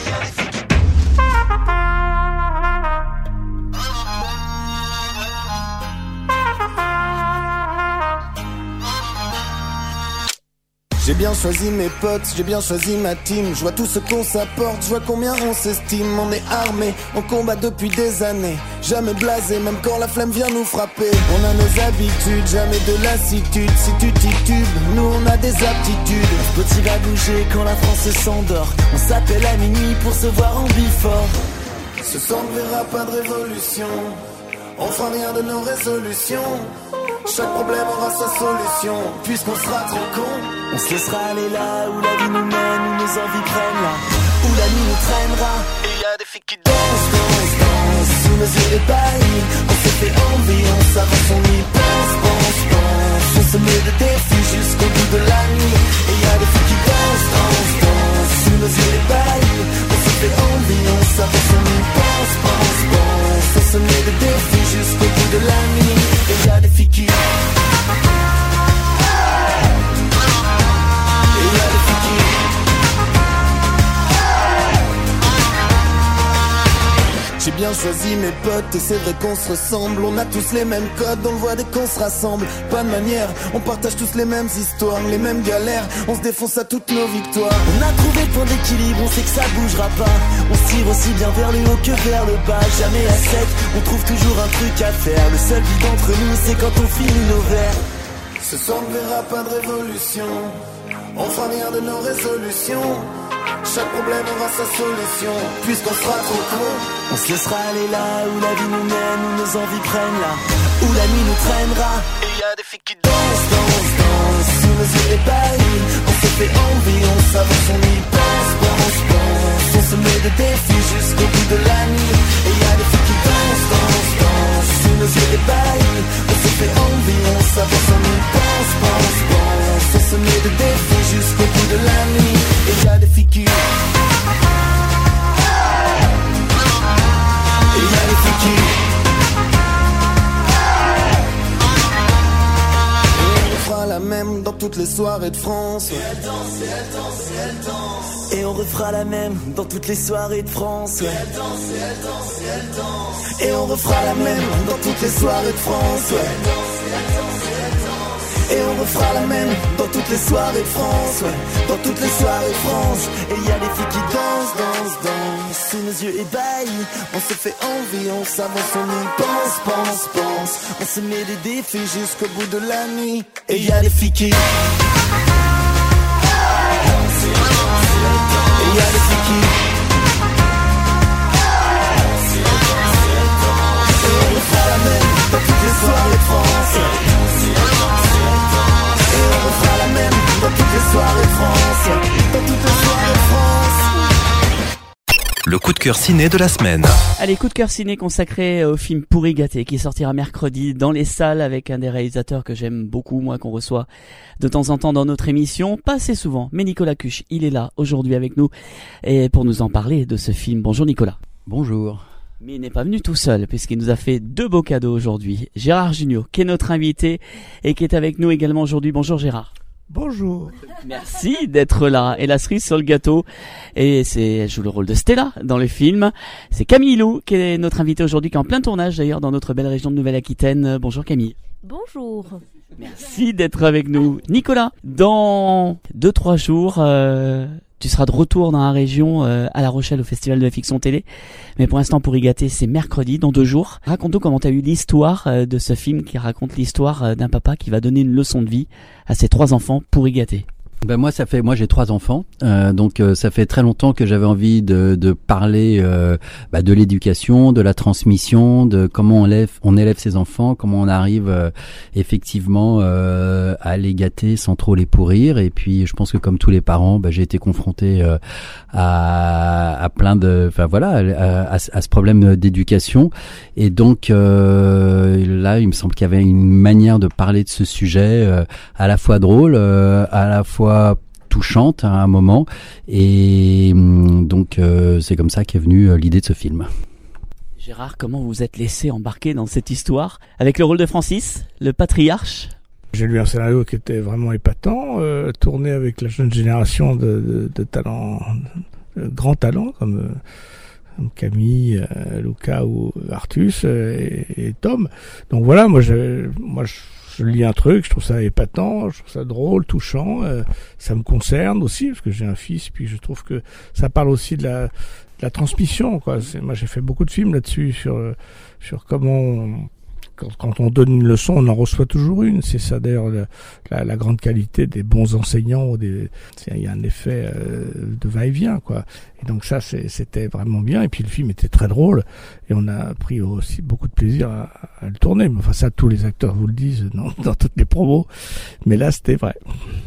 J'ai bien choisi mes potes, j'ai bien choisi ma team. Je vois tout ce qu'on s'apporte, je vois combien on s'estime. On est armé, on combat depuis des années. Jamais blasé, même quand la flemme vient nous frapper. On a nos habitudes, jamais de lassitude. Si tu titubes, nous on a des aptitudes. Petit va bouger quand la France s'endort. On s'appelle à minuit pour se voir en bifort. Ce soir on ne verra pas de révolution. On fera rien de nos résolutions. Chaque problème aura sa solution. Puisqu'on sera trop con, on se laissera aller là où la vie nous mène, où nos envies prennent là, où la nuit nous traînera. Et y a des filles qui dansent sous nos yeux ébahis. On se fait envie, on s'avance, on y pense. On se met des défis jusqu'au bout de la nuit. Et y a des filles qui dansent sous nos yeux ébahis. On se fait envie, on s'avance, on y pense. On se met des défis jusqu'au bout de la nuit. Et y a des filles qui J'ai bien choisi mes potes et c'est vrai qu'on se ressemble. On a tous les mêmes codes, on le voit dès qu'on se rassemble. Pas de manière, on partage tous les mêmes histoires, les mêmes galères, on se défonce à toutes nos victoires. On a trouvé le point d'équilibre, on sait que ça bougera pas. On se tire aussi bien vers le haut que vers le bas. Jamais à sec, on trouve toujours un truc à faire. Le seul vide entre nous, c'est quand on finit nos verres. Ce soir on ne verra pas de révolution, on fera rien de nos résolutions. Chaque problème aura sa solution, puisqu'on sera trop con. On se laissera aller là où la vie nous mène, où nos envies prennent là, où la nuit nous traînera. Et y a des filles qui dansent, dansent, dansent, sous nos yeux ébahis. On se fait envie, on s'avance, on y pense, pense, pense. On se met des défis jusqu'au bout de la nuit. Et y a des filles qui dansent, dansent, dansent, sous nos yeux ébahis. On se fait envie, on s'avance, on y pense, pense, pense. On se met des défis jusqu'au bout de la nuit. Et y a des filles qui... Et y a des filles qui... Et on fera la même dans toutes les soirées de France. Et elle danse, et elle danse, et elle danse. Et on refera la même dans toutes les soirées de France. Et elle danse, et elle danse, et elle danse. Et on refera la même dans toutes les soirées de France. Et elle danse, et elle danse, et elle danse. Et on refera la même dans toutes les soirées de France, dans toutes les soirées de France. Et y a des filles qui dansent, dansent, dansent, sous nos yeux ébahis. On se fait envie, on s'avance, on y pense, pense, pense. On se met des défis jusqu'au bout de la nuit. Et y a des filles qui... Et y a des filles qui... Et on refera la même dans toutes les soirées de France. Et on refera la même dans toutes les soirées de France. Dans toutes les soirées de France. Le coup de cœur ciné de la semaine. Allez, coup de cœur ciné consacré au film Pourri gâté qui sortira mercredi dans les salles avec un des réalisateurs que j'aime beaucoup, moi, qu'on reçoit de temps en temps dans notre émission. Pas assez souvent, mais Nicolas Cuche, il est là aujourd'hui avec nous et pour nous en parler de ce film. Bonjour Nicolas. Bonjour. Mais il n'est pas venu tout seul puisqu'il nous a fait 2 beaux cadeaux aujourd'hui. Gérard Jugnot, qui est notre invité et qui est avec nous également aujourd'hui. Bonjour Gérard. Bonjour. Merci d'être là. Et la cerise sur le gâteau. Et elle joue le rôle de Stella dans le film. C'est Camille Lou qui est notre invitée aujourd'hui, qui est en plein tournage d'ailleurs dans notre belle région de Nouvelle-Aquitaine. Bonjour Camille. Bonjour. Merci d'être avec nous. Nicolas, dans 2-3 jours, tu seras de retour dans la région à La Rochelle au Festival de la Fiction Télé. Mais pour l'instant, Pourri gâté, c'est mercredi, dans 2 jours. Raconte-nous comment tu as eu l'histoire de ce film qui raconte l'histoire d'un papa qui va donner une leçon de vie à ses 3 enfants pourri gâtés. Ben moi j'ai 3 enfants, donc ça fait très longtemps que j'avais envie de parler de l'éducation, de la transmission, de comment on élève ses enfants, comment on arrive effectivement à les gâter sans trop les pourrir. Et puis je pense que comme tous les parents, j'ai été confronté à plein de, à ce problème d'éducation. Et donc là, il me semble qu'il y avait une manière de parler de ce sujet à la fois drôle, à la fois touchante à un moment, et donc c'est comme ça qu'est venue l'idée de ce film. Gérard, comment vous êtes laissé embarquer dans cette histoire avec le rôle de Francis, le patriarche? J'ai lu un scénario qui était vraiment épatant, tourné avec la jeune génération de talents, grands talents comme Camille, Luca ou Artus et Tom. Donc voilà, moi je lis un truc, je trouve ça épatant, je trouve ça drôle, touchant, ça me concerne aussi parce que j'ai un fils, puis je trouve que ça parle aussi de la transmission, quoi. Moi j'ai fait beaucoup de films là-dessus sur comment quand on donne une leçon, on en reçoit toujours une. C'est ça d'ailleurs la grande qualité des bons enseignants. Il y a un effet de va-et-vient, quoi. Et donc ça, c'était vraiment bien. Et puis le film était très drôle. Et on a pris aussi beaucoup de plaisir à le tourner. Mais enfin ça, tous les acteurs vous le disent dans toutes les promos. Mais là, c'était vrai.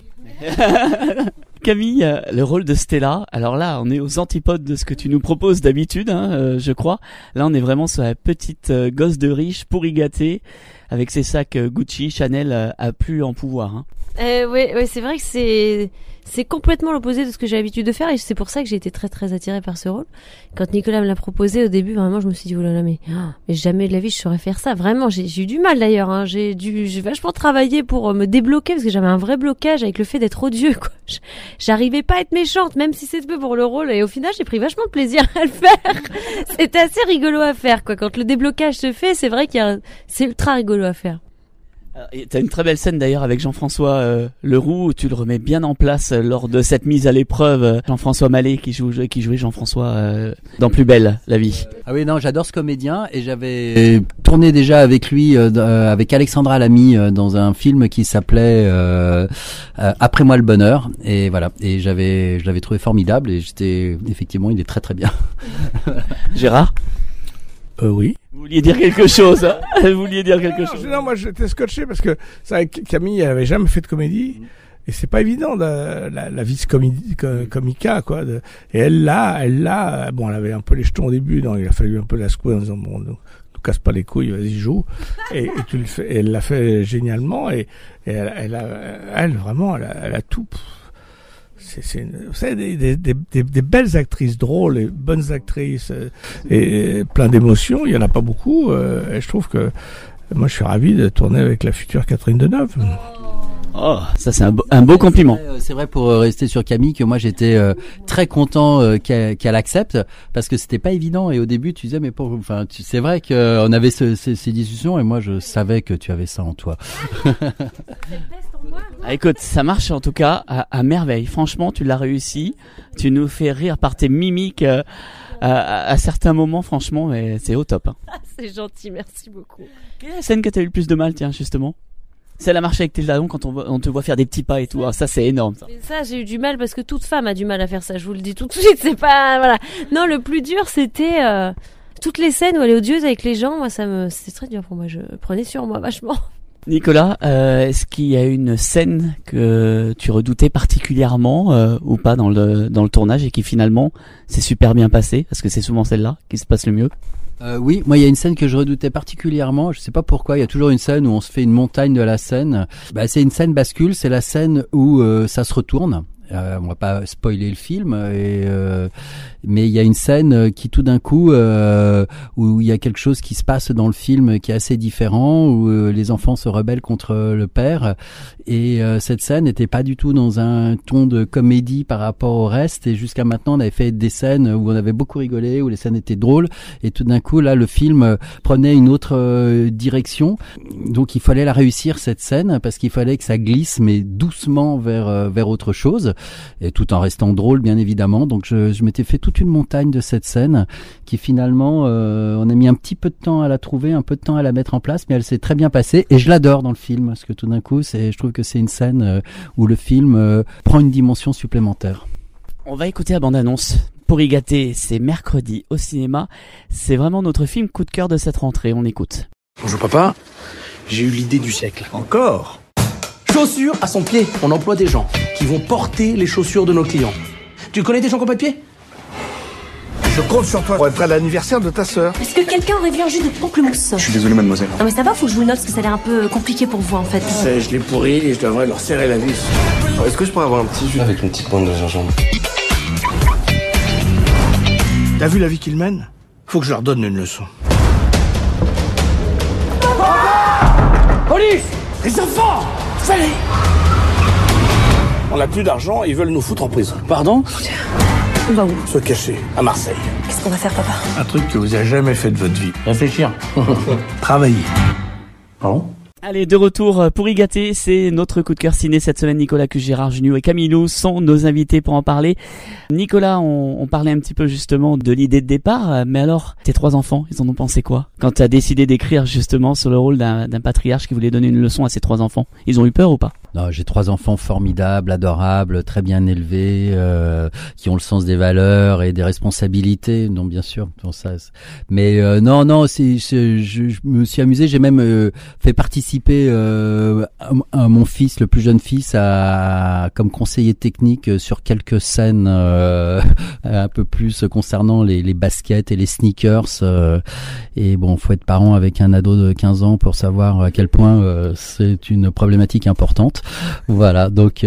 Camille, le rôle de Stella, alors là on est aux antipodes de ce que tu nous proposes d'habitude, je crois. Là on est vraiment sur la petite gosse de riche pourri gâtée avec ses sacs Gucci, Chanel à plus en pouvoir. Oui, c'est vrai que c'est complètement l'opposé de ce que j'ai l'habitude de faire et c'est pour ça que j'ai été très très attirée par ce rôle. Quand Nicolas me l'a proposé au début, vraiment, je me suis dit, oh là là, mais jamais de la vie je saurais faire ça. Vraiment, j'ai eu du mal d'ailleurs, hein. J'ai vachement travaillé pour me débloquer parce que j'avais un vrai blocage avec le fait d'être odieux, quoi. J'arrivais pas à être méchante, même si c'était peu pour le rôle et au final, j'ai pris vachement de plaisir à le faire. C'était assez rigolo à faire, quoi. Quand le déblocage se fait, c'est vrai c'est ultra rigolo à faire. T'as une très belle scène d'ailleurs avec Jean-François Leroux où tu le remets bien en place lors de cette mise à l'épreuve. Jean-François Mallet qui jouait Jean-François dans Plus belle la vie. Ah oui, non, j'adore ce comédien et j'avais tourné déjà avec lui, avec Alexandra Lamy dans un film qui s'appelait Après moi le bonheur et voilà. Et je l'avais trouvé formidable et effectivement, il est très très bien. Gérard? Oui. Vous vouliez dire quelque chose, hein? Vous vouliez dire quelque chose? Non, moi j'étais scotché parce que ça, Camille, elle avait jamais fait de comédie et c'est pas évident la vis comica, quoi. Et elle l'a, bon, elle avait un peu les jetons au début, donc il a fallu un peu la secouer en disant bon, nous casse pas les couilles, vas-y joue. Et tu le fais, et elle l'a fait génialement et elle a tout. C'est des belles actrices drôles et bonnes actrices et plein d'émotions. Il y en a pas beaucoup. Et je trouve que moi, je suis ravi de tourner avec la future Catherine Deneuve. Oh, ça c'est un beau compliment. C'est vrai pour rester sur Camille que moi j'étais très content qu'elle accepte parce que c'était pas évident et au début tu disais mais c'est vrai qu'on avait ces discussions et moi je savais que tu avais ça en toi. Ah, écoute, ça marche en tout cas à merveille. Franchement, tu l'as réussi. Tu nous fais rire par tes mimiques à certains moments, franchement, mais c'est au top. Hein. C'est gentil, merci beaucoup. Quelle est la scène que t'as eu le plus de mal, tiens, justement? Celle à marcher avec tes jalons quand on te voit faire des petits pas et tout. Ah, ça, c'est énorme. Ça. Mais ça, j'ai eu du mal parce que toute femme a du mal à faire ça. Je vous le dis tout de suite. C'est pas, voilà. Non, le plus dur, c'était toutes les scènes où elle est odieuse avec les gens. Moi, c'était très dur pour moi. Je prenais sur moi vachement. Nicolas, est-ce qu'il y a une scène que tu redoutais particulièrement ou pas dans le tournage et qui finalement s'est super bien passée? Parce que c'est souvent celle-là qui se passe le mieux. Oui, moi il y a une scène que je redoutais particulièrement, je sais pas pourquoi, il y a toujours une scène où on se fait une montagne de la scène. C'est une scène bascule, c'est la scène où ça se retourne. On va pas spoiler le film, mais il y a une scène qui tout d'un coup où il y a quelque chose qui se passe dans le film qui est assez différent, où les enfants se rebellent contre le père, et cette scène n'était pas du tout dans un ton de comédie par rapport au reste, et jusqu'à maintenant on avait fait des scènes où on avait beaucoup rigolé, où les scènes étaient drôles, et tout d'un coup là le film prenait une autre direction, donc il fallait la réussir cette scène, parce qu'il fallait que ça glisse mais doucement vers autre chose, et tout en restant drôle bien évidemment. Donc je m'étais fait toute une montagne de cette scène qui finalement on a mis un petit peu de temps à la trouver, un peu de temps à la mettre en place, mais elle s'est très bien passée et je l'adore dans le film parce que tout d'un coup je trouve que c'est une scène où le film prend une dimension supplémentaire. On va écouter la bande-annonce. Pour y gâter, c'est mercredi au cinéma. C'est vraiment notre film coup de cœur de cette rentrée. On écoute. Bonjour papa, j'ai eu l'idée du siècle. Encore? Chaussures à son pied. On emploie des gens qui vont porter les chaussures de nos clients. Tu connais des gens qui n'ont pas de pied? Je compte sur toi pour être à l'anniversaire de ta sœur. Est-ce que quelqu'un aurait vu un jus de pamplemousse? Je suis désolé mademoiselle. Non mais ça va, faut que je vous le note parce que ça a l'air un peu compliqué pour vous en fait. Je l'ai pourri et je devrais leur serrer la vis. Est-ce que je pourrais avoir un petit jus avec une petite pointe de gingembre? T'as vu la vie qu'ils mènent? Faut que je leur donne une leçon. Police! Les enfants! Allez! On n'a plus d'argent et ils veulent nous foutre en prison. Pardon? On va où? Se cacher, à Marseille. Qu'est-ce qu'on va faire, papa? Un truc que vous avez jamais fait de votre vie. Réfléchir. Travailler. Pardon? Allez, de retour pour y gâter, c'est notre coup de cœur ciné cette semaine. Nicolas Cuche, Gérard Jugnot et Camille Lou sont nos invités pour en parler. Nicolas, on parlait un petit peu justement de l'idée de départ, mais alors, tes 3 enfants, ils en ont pensé quoi quand tu as décidé d'écrire justement sur le rôle d'un patriarche qui voulait donner une leçon à ses 3 enfants? Ils ont eu peur ou pas? Non, j'ai 3 enfants formidables, adorables, très bien élevés, qui ont le sens des valeurs et des responsabilités. Non, bien sûr. Non, ça, mais non, je me suis amusé. J'ai même fait participer participé à mon fils, le plus jeune fils, comme conseiller technique sur quelques scènes un peu plus concernant les baskets et les sneakers. Et bon, faut être parent avec un ado de 15 ans pour savoir à quel point c'est une problématique importante. Voilà, donc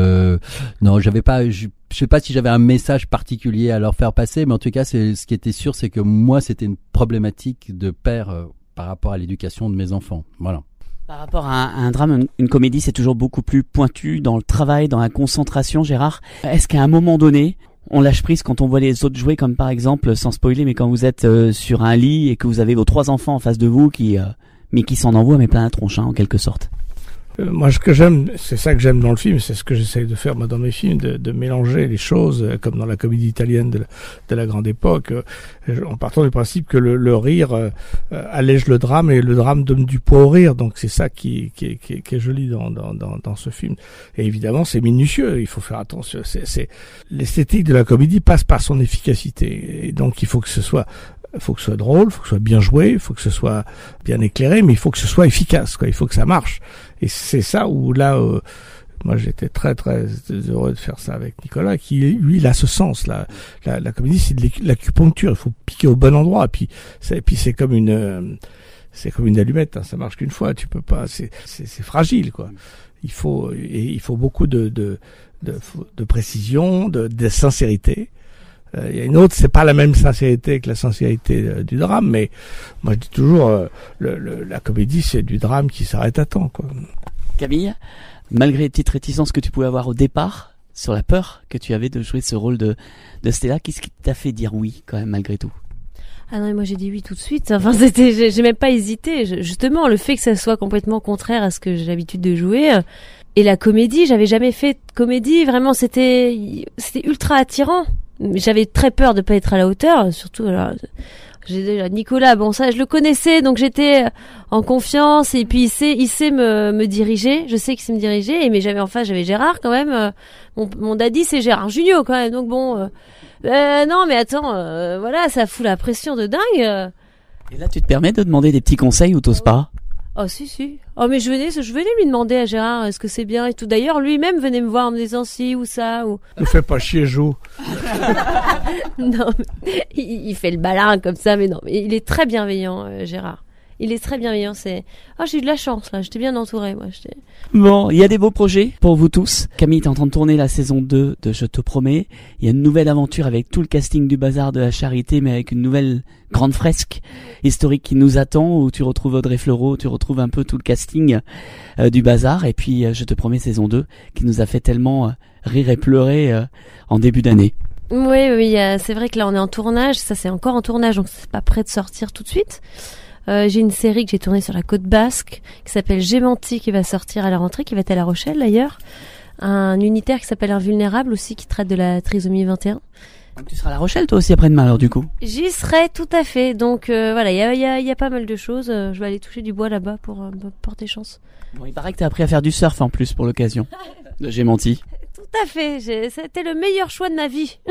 non, j'avais pas... Je sais pas si j'avais un message particulier à leur faire passer, mais en tout cas, ce qui était sûr, c'est que moi, c'était une problématique de père par rapport à l'éducation de mes enfants. Voilà. Par rapport à un drame, une comédie, c'est toujours beaucoup plus pointu dans le travail, dans la concentration, Gérard. Est-ce qu'à un moment donné, on lâche prise quand on voit les autres jouer, comme par exemple, sans spoiler, mais quand vous êtes sur un lit et que vous avez vos 3 enfants en face de vous qui s'en envoient mais plein la tronche, en quelque sorte. Moi, ce que j'aime, c'est ça que j'aime dans le film, c'est ce que j'essaye de faire moi dans mes films, de mélanger les choses, comme dans la comédie italienne de la grande époque, en partant du principe que le rire allège le drame et le drame donne du poids au rire. Donc c'est ça qui est joli dans ce film. Et évidemment, c'est minutieux. Il faut faire attention. L'esthétique de la comédie passe par son efficacité. Et donc il faut que ce soit drôle, il faut que ce soit bien joué, il faut que ce soit bien éclairé, mais il faut que ce soit efficace, quoi. Il faut que ça marche. Et c'est ça où là, moi j'étais très très heureux de faire ça avec Nicolas, qui lui il a ce sens là. La comédie c'est de l'acupuncture, il faut piquer au bon endroit. Et puis c'est comme une allumette, hein, ça marche qu'une fois, tu peux pas, c'est fragile, quoi. Il faut beaucoup de précision, de sincérité. Il y a une autre, c'est pas la même sincérité que la sincérité du drame, mais moi je dis toujours, la comédie c'est du drame qui s'arrête à temps, quoi. Camille, malgré les petites réticences que tu pouvais avoir au départ, sur la peur que tu avais de jouer ce rôle de Stella, qu'est-ce qui t'a fait dire oui quand même malgré tout? Ah non, moi j'ai dit oui tout de suite. Enfin, j'ai même pas hésité. Justement, le fait que ça soit complètement contraire à ce que j'ai l'habitude de jouer. Et la comédie, j'avais jamais fait de comédie. Vraiment, c'était ultra attirant. J'avais très peur de pas être à la hauteur, surtout alors, j'ai déjà Nicolas, bon ça je le connaissais, donc j'étais en confiance, et puis il sait me diriger, je sais qu'il sait me diriger, mais j'avais Gérard quand même, mon daddy c'est Gérard Jugnot quand même, donc bon non mais attends, voilà, ça fout la pression de dingue. Et là tu te permets de demander des petits conseils ou t'oses pas? Oh si. Oh mais je venais lui demander à Gérard est-ce que c'est bien et tout. D'ailleurs lui-même venait me voir en me disant si ou ça ou. Ne fais pas chier Jo. Non, mais il fait le balin comme ça, mais non, mais il est très bienveillant, Gérard. Il est très bienveillant. J'ai eu de la chance là. J'étais bien entourée, moi. Bon, il y a des beaux projets pour vous tous. Camille, t'es en train de tourner la saison 2 de Je te promets. Il y a une nouvelle aventure avec tout le casting du Bazar de la Charité, mais avec une nouvelle grande fresque historique qui nous attend, où tu retrouves Audrey Fleurot, tu retrouves un peu tout le casting du Bazar. Et puis, Je te promets saison 2, qui nous a fait tellement rire et pleurer en début d'année. Oui, c'est vrai que là on est en tournage. Ça c'est encore en tournage, donc c'est pas prêt de sortir tout de suite. J'ai une série que j'ai tournée sur la côte basque qui s'appelle J'ai menti, qui va sortir à la rentrée, qui va être à La Rochelle d'ailleurs. Un unitaire qui s'appelle Invulnérable aussi, qui traite de la trisomie 21. Tu seras à La Rochelle toi aussi après-demain alors du coup? J'y serai tout à fait. Donc voilà, il y a pas mal de choses. Je vais aller toucher du bois là-bas pour me porter chance. Bon, il paraît que t'as appris à faire du surf en plus pour l'occasion. J'ai menti. Tout à fait, c'était le meilleur choix de ma vie.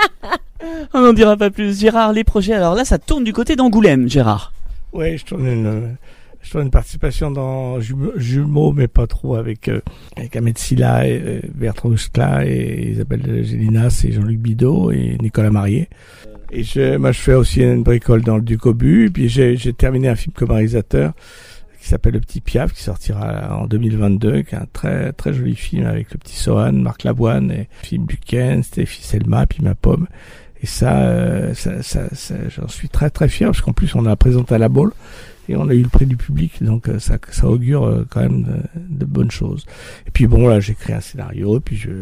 On n'en dira pas plus. Gérard, les projets, alors là ça tourne du côté d'Angoulême, Gérard. Oui, je tourne une participation dans Jumeaux, mais pas trop, avec Ahmed Silla, et Bertrand Huskla, et Isabelle Gélinas, et Jean-Luc Bidot, et Nicolas Marié. Et je fais aussi une bricole dans le Duc au but, et puis j'ai terminé un film comme réalisateur, qui s'appelle Le Petit Piaf, qui sortira en 2022, qui est un très, très joli film avec le petit Sohan, Marc Lavoine, et Philippe Duquesne, Stéphie Selma, puis ma pomme. Et ça, j'en suis très très fier, parce qu'en plus on a présenté à la Baule et on a eu le prix du public, donc ça augure quand même de bonnes choses. Et puis bon, là j'écris un scénario, et puis je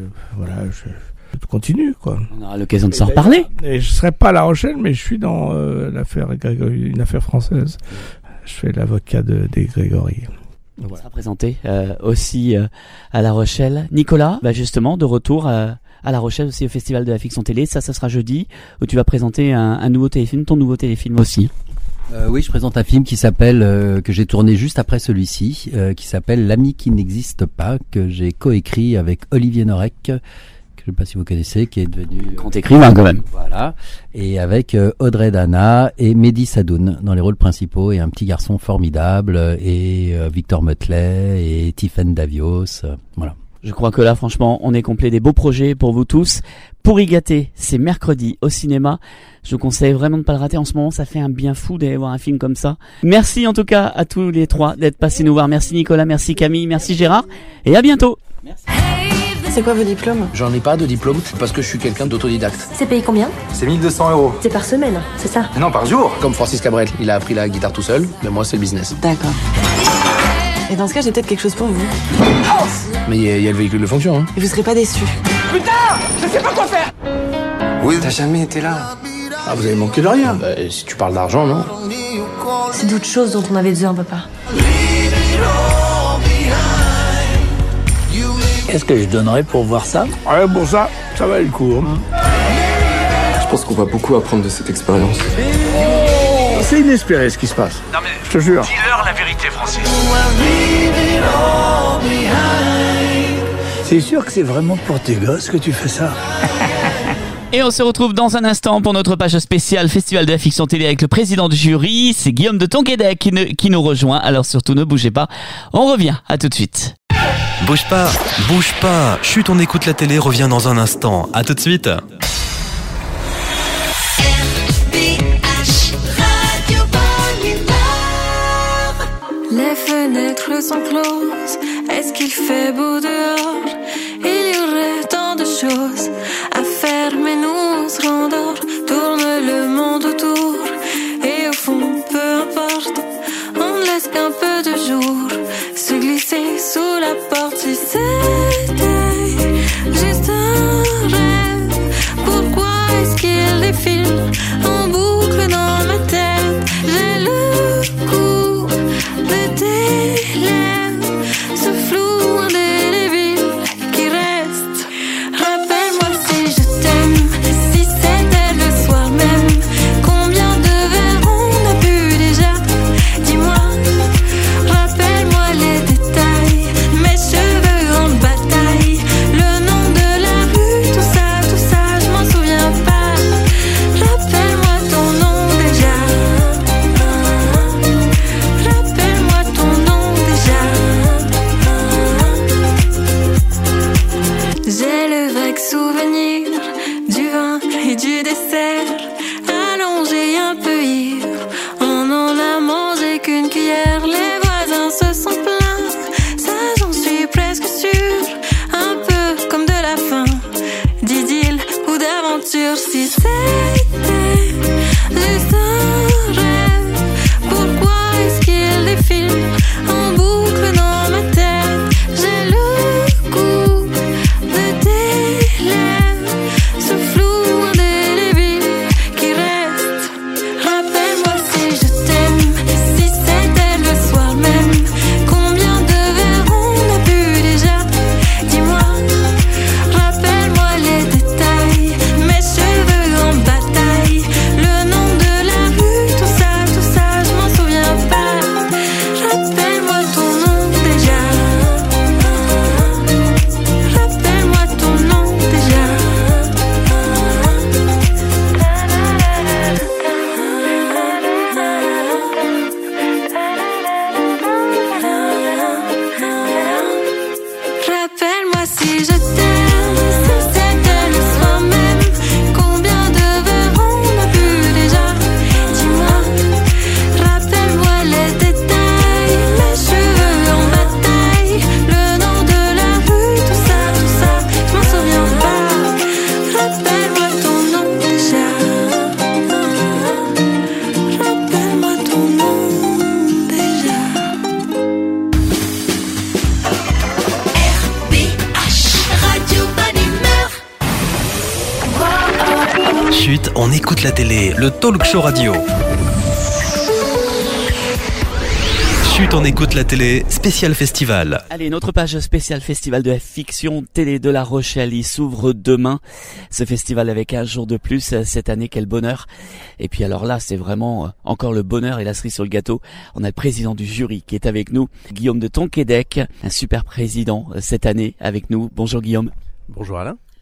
continue, quoi. On aura l'occasion de s'en reparler. Et je serai pas à La Rochelle, mais je suis dans l'affaire Grégory, une affaire française. Je fais l'avocat des Grégory. On sera présenté aussi à La Rochelle. Nicolas, justement, de retour à La Rochelle aussi au Festival de la Fiction Télé. Ça sera jeudi, où tu vas présenter un nouveau téléfilm, ton nouveau téléfilm aussi. Oui, je présente un film qui s'appelle, que j'ai tourné juste après celui-ci, qui s'appelle L'ami qui n'existe pas, que j'ai coécrit avec Olivier Norek, je sais pas si vous connaissez, qui est devenu grand écrivain quand même. Voilà. Et avec Audrey Dana et Mehdi Sadoun dans les rôles principaux et un petit garçon formidable et Victor Motley et Tiffaine Davios. Voilà. Je crois que là, franchement, on est complet, des beaux projets pour vous tous. Pour y gâter, c'est mercredi au cinéma. Je vous conseille vraiment de pas le rater en ce moment. Ça fait un bien fou d'aller voir un film comme ça. Merci en tout cas à tous les trois d'être passés nous voir. Merci Nicolas, merci Camille, merci Gérard. Et à bientôt. Merci. C'est quoi vos diplômes? J'en ai pas de diplôme parce que je suis quelqu'un d'autodidacte. C'est payé combien? C'est 1 200 €. C'est par semaine, c'est ça? Non, par jour. Comme Francis Cabrel, il a appris la guitare tout seul, mais moi c'est le business. D'accord. Et dans ce cas, j'ai peut-être quelque chose pour vous. Mais il y a le véhicule de fonction, hein. Et vous serez pas déçus. Putain, je sais pas quoi faire. Oui, t'as jamais été là. Ah, vous avez manqué de rien. Bah, si tu parles d'argent, non? C'est d'autres choses dont on avait besoin, papa. Qu'est-ce que je donnerais pour voir ça? Ouais, pour ça va le coup. Hein. Je pense qu'on va beaucoup apprendre de cette expérience. C'est inespéré ce qui se passe. Non mais, je te jure. Dis-leur la vérité, Francis. C'est sûr que c'est vraiment pour tes gosses que tu fais ça? Et on se retrouve dans un instant pour notre page spéciale Festival de la fiction télé avec le président du jury. C'est Guillaume de Tonquédec qui nous rejoint. Alors surtout ne bougez pas. On revient. À tout de suite. Bouge pas. Chut, on écoute la télé, revient dans un instant. À tout de suite. Les fenêtres sont closes. Est-ce qu'il fait beau dehors? Il y aurait tant de choses à faire, mais nous on se rendort. Tourne le monde autour, et au fond, peu importe, on ne laisse qu'un peu de jour se glisser sous la porte. Si c'était juste un rêve, pourquoi est-ce qu'il défile en boucle dans ma tête? J'ai le coup de tes lèvres, ce flou indélébile qui reste. Rappelle-moi si je t'aime, si c'était le soir même. Combien de verres on a bu déjà? Dis-moi, rappelle-moi les détails. Mes cheveux en bataille, le nom de la rue, tout ça, je m'en souviens pas. Rappelle-moi ton nom déjà. Rappelle-moi ton nom déjà. J'ai le vague souvenir du vin et du dessert, allongé un peu ivre, on n'en a mangé qu'une cuillère. Les voisins se sont plaints, ça j'en suis presque sûre, un peu comme de la faim, d'idylle ou d'aventure. Si c'était juste un rêve, pourquoi est-ce qu'il défile en boucle dans ma tête? J'ai le goût de tes lèvres, ce flou indélébile qui reste. Rappelle-moi si je t'aime, si c'était le soir même. Combien de verres on a bu déjà? Dis-moi, rappelle-moi les détails. Mes cheveux en bataille, le nom de la rue, tout ça, je m'en souviens pas. Rappelle-moi ton nom déjà. Rappelle-moi ton nom déjà. Rappelle-moi si je t'aime, si c'était le soir même. Combien de verres on a bu déjà? Dis-moi, rappelle-moi les détails. Mes cheveux en bataille, le nom de la rue, tout ça, je m'en souviens pas. Rappelle-moi ton nom déjà. Rappelle-moi ton nom déjà. Radio Bonne Humeur. Chut, on écoute la télé, le talk show radio. Chut, on écoute la télé, spécial festival. Allez, notre page spéciale Festival de la fiction télé de La Rochelle, il s'ouvre demain. Ce festival avec un jour de plus cette année, quel bonheur. Et puis alors là, c'est vraiment encore le bonheur et la cerise sur le gâteau. On a le président du jury qui est avec nous, Guillaume de Tonquédec, un super président cette année avec nous. Bonjour Guillaume. Bonjour Alain.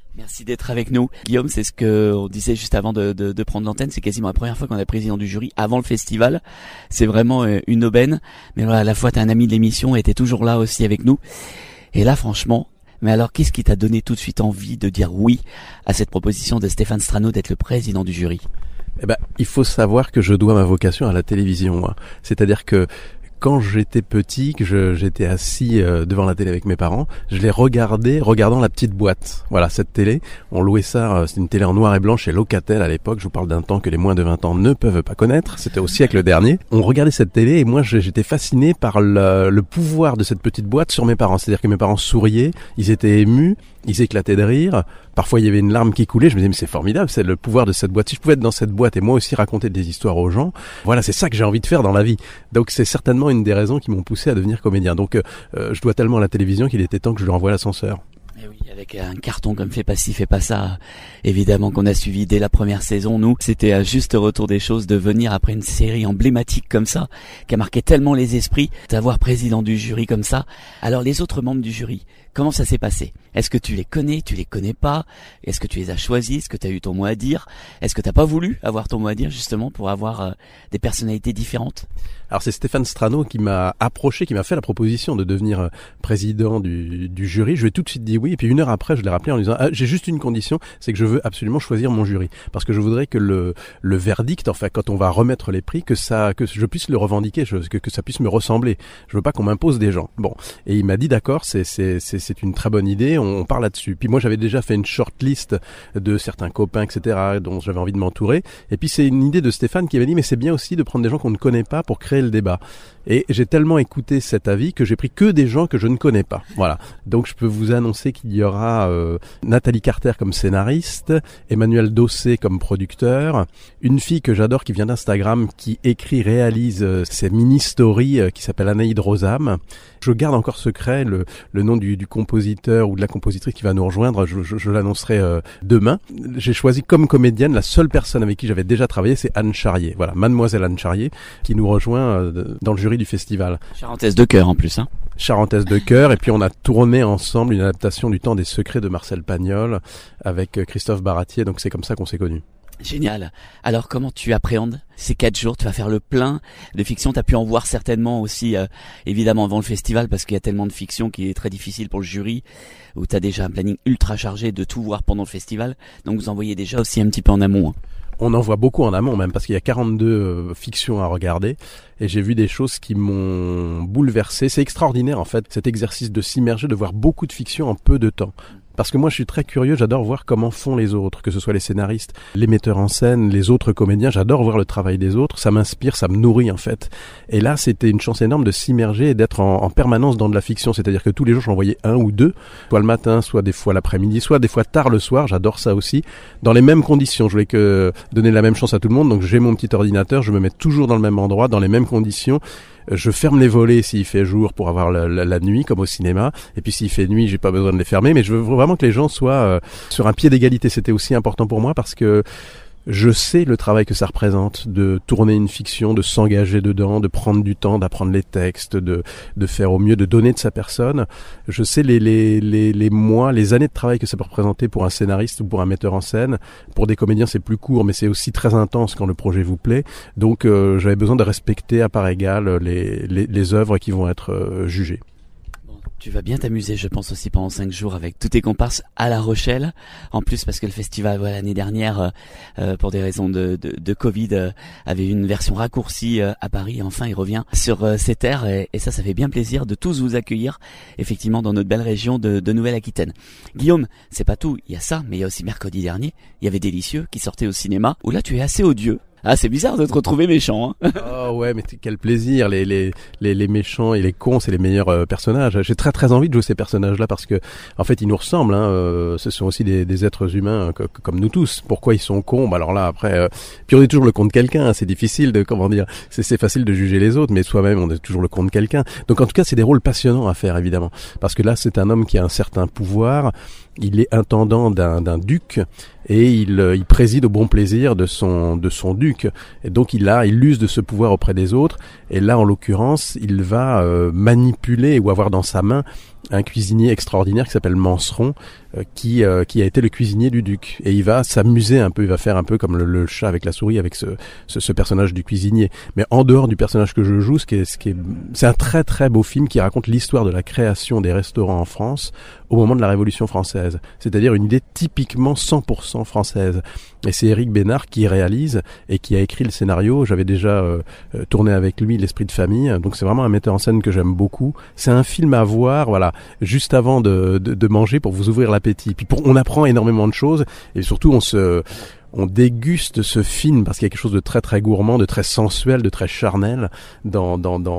Merci d'être avec nous. Guillaume, c'est ce que on disait juste avant de prendre l'antenne. C'est quasiment la première fois qu'on a président du jury avant le festival. C'est vraiment une aubaine. Mais voilà, à la fois t'es un ami de l'émission et t'es toujours là aussi avec nous. Et là, franchement, mais alors qu'est-ce qui t'a donné tout de suite envie de dire oui à cette proposition de Stéphane Strano d'être le président du jury? Eh ben, il faut savoir que je dois ma vocation à la télévision, moi. C'est-à-dire que quand j'étais petit, que j'étais assis devant la télé avec mes parents, je les regardais regardant la petite boîte. Voilà, cette télé, on louait ça, c'est une télé en noir et blanc chez Locatel à l'époque. Je vous parle d'un temps que les moins de 20 ans ne peuvent pas connaître. C'était au siècle dernier. On regardait cette télé et moi j'étais fasciné par le pouvoir de cette petite boîte sur mes parents. C'est-à-dire que mes parents souriaient, ils étaient émus, ils éclataient de rire. Parfois, il y avait une larme qui coulait. Je me disais, mais c'est formidable, c'est le pouvoir de cette boîte. Si je pouvais être dans cette boîte et moi aussi raconter des histoires aux gens, voilà, c'est ça que j'ai envie de faire dans la vie. Donc, c'est certainement une des raisons qui m'ont poussé à devenir comédien. Donc, je dois tellement à la télévision qu'il était temps que je lui envoie l'ascenseur. Et oui, avec un carton comme Fais pas ci, fais pas ça, évidemment qu'on a suivi dès la première saison. Nous, c'était un juste retour des choses de venir après une série emblématique comme ça, qui a marqué tellement les esprits, d'avoir président du jury comme ça. Alors les autres membres du jury, comment ça s'est passé? Est-ce que tu les connais, tu les connais pas? Est-ce que tu les as choisis? Est-ce que tu as eu ton mot à dire? Est-ce que t'as pas voulu avoir ton mot à dire justement pour avoir des personnalités différentes? Alors c'est Stéphane Strano qui m'a approché, qui m'a fait la proposition de devenir président du jury. Je lui ai tout de suite dit oui, et puis une heure après je l'ai rappelé en lui disant j'ai juste une condition, c'est que je veux absolument choisir mon jury, parce que je voudrais que le verdict, enfin quand on va remettre les prix, que je puisse le revendiquer, que ça puisse me ressembler. Je veux pas qu'on m'impose des gens. Bon, et il m'a dit d'accord, c'est une très bonne idée, on part là-dessus. Puis moi j'avais déjà fait une shortlist de certains copains, etc., dont j'avais envie de m'entourer. Et puis c'est une idée de Stéphane qui m'a dit mais c'est bien aussi de prendre des gens qu'on ne connaît pas pour créer le débat. Et j'ai tellement écouté cet avis que j'ai pris que des gens que je ne connais pas. Voilà. Donc je peux vous annoncer qu'il y aura Nathalie Carter comme scénariste, Emmanuel Dossé comme producteur, une fille que j'adore qui vient d'Instagram, qui écrit, réalise ces mini-stories qui s'appelle Anaïd Rosam. Je garde encore secret le nom du compositeur ou de la compositrice qui va nous rejoindre. Je l'annoncerai demain. J'ai choisi comme comédienne la seule personne avec qui j'avais déjà travaillé, c'est Anne Charrier. Voilà, Mademoiselle Anne Charrier, qui nous rejoint dans le jury du festival. Charentaise de cœur en plus, hein. Charentaise de cœur, et puis on a tourné ensemble une adaptation du Temps des secrets de Marcel Pagnol avec Christophe Baratier, donc c'est comme ça qu'on s'est connus. Génial. Alors comment tu appréhendes ces 4 jours? Tu vas faire le plein de fiction. Tu as pu en voir certainement aussi, évidemment, avant le festival, parce qu'il y a tellement de fiction qui est très difficile pour le jury, où tu as déjà un planning ultra chargé de tout voir pendant le festival. Donc vous en voyez déjà aussi un petit peu en amont, hein. On en voit beaucoup en amont même, parce qu'il y a 42 fictions à regarder, et j'ai vu des choses qui m'ont bouleversé. C'est extraordinaire en fait, cet exercice de s'immerger, de voir beaucoup de fiction en peu de temps. Parce que moi je suis très curieux, j'adore voir comment font les autres, que ce soit les scénaristes, les metteurs en scène, les autres comédiens, j'adore voir le travail des autres, ça m'inspire, ça me nourrit en fait. Et là c'était une chance énorme de s'immerger et d'être en permanence dans de la fiction, c'est-à-dire que tous les jours j'en voyais 1 ou 2, soit le matin, soit des fois l'après-midi, soit des fois tard le soir, j'adore ça aussi, dans les mêmes conditions. Je voulais que donner la même chance à tout le monde, donc j'ai mon petit ordinateur, je me mets toujours dans le même endroit, dans les mêmes conditions. Je ferme les volets s'il fait jour pour avoir la nuit, comme au cinéma. Et puis s'il fait nuit, j'ai pas besoin de les fermer. Mais je veux vraiment que les gens soient sur un pied d'égalité. C'était aussi important pour moi parce que je sais le travail que ça représente de tourner une fiction, de s'engager dedans, de prendre du temps, d'apprendre les textes, de faire au mieux, de donner de sa personne. Je sais les mois, les années de travail que ça peut représenter pour un scénariste ou pour un metteur en scène. Pour des comédiens, c'est plus court, mais c'est aussi très intense quand le projet vous plaît. Donc, j'avais besoin de respecter à part égale les œuvres qui vont être jugées. Tu vas bien t'amuser, je pense, aussi pendant 5 jours avec tous tes comparses à La Rochelle. En plus, parce que le festival, l'année dernière, pour des raisons de Covid, avait une version raccourcie à Paris. Enfin, il revient sur ces terres et ça fait bien plaisir de tous vous accueillir, effectivement, dans notre belle région de Nouvelle-Aquitaine. Guillaume, c'est pas tout. Il y a ça, mais il y a aussi mercredi dernier, il y avait Délicieux qui sortait au cinéma, où là, tu es assez odieux. Ah, c'est bizarre de te retrouver méchant, hein. Oh ouais, mais quel plaisir, les méchants et les cons, c'est les meilleurs personnages. J'ai très envie de jouer ces personnages-là parce que, en fait, ils nous ressemblent, hein. Ce sont aussi des êtres humains comme nous tous. Pourquoi ils sont cons? Bah alors là, après, puis on est toujours le con de quelqu'un, hein. C'est difficile de, comment dire, c'est facile de juger les autres, mais soi-même, on est toujours le con de quelqu'un. Donc en tout cas, c'est des rôles passionnants à faire, évidemment. Parce que là, c'est un homme qui a un certain pouvoir. Il est intendant d'un duc et il préside au bon plaisir de son duc. Et donc il use de ce pouvoir auprès des autres. Et là, en l'occurrence, il va manipuler ou avoir dans sa main un cuisinier extraordinaire qui s'appelle Manceron, qui a été le cuisinier du duc. Et il va s'amuser un peu, il va faire un peu comme le chat avec la souris avec ce personnage du cuisinier. Mais en dehors du personnage que je joue, c'est un très très beau film qui raconte l'histoire de la création des restaurants en France au moment de la Révolution française. C'est-à-dire une idée typiquement 100% française. Et c'est Éric Bénard qui réalise et qui a écrit le scénario. J'avais déjà tourné avec lui L'Esprit de famille. Donc c'est vraiment un metteur en scène que j'aime beaucoup. C'est un film à voir, voilà, juste avant de manger pour vous ouvrir l'appétit. Puis on apprend énormément de choses et surtout on déguste ce film parce qu'il y a quelque chose de très très gourmand, de très sensuel, de très charnel dans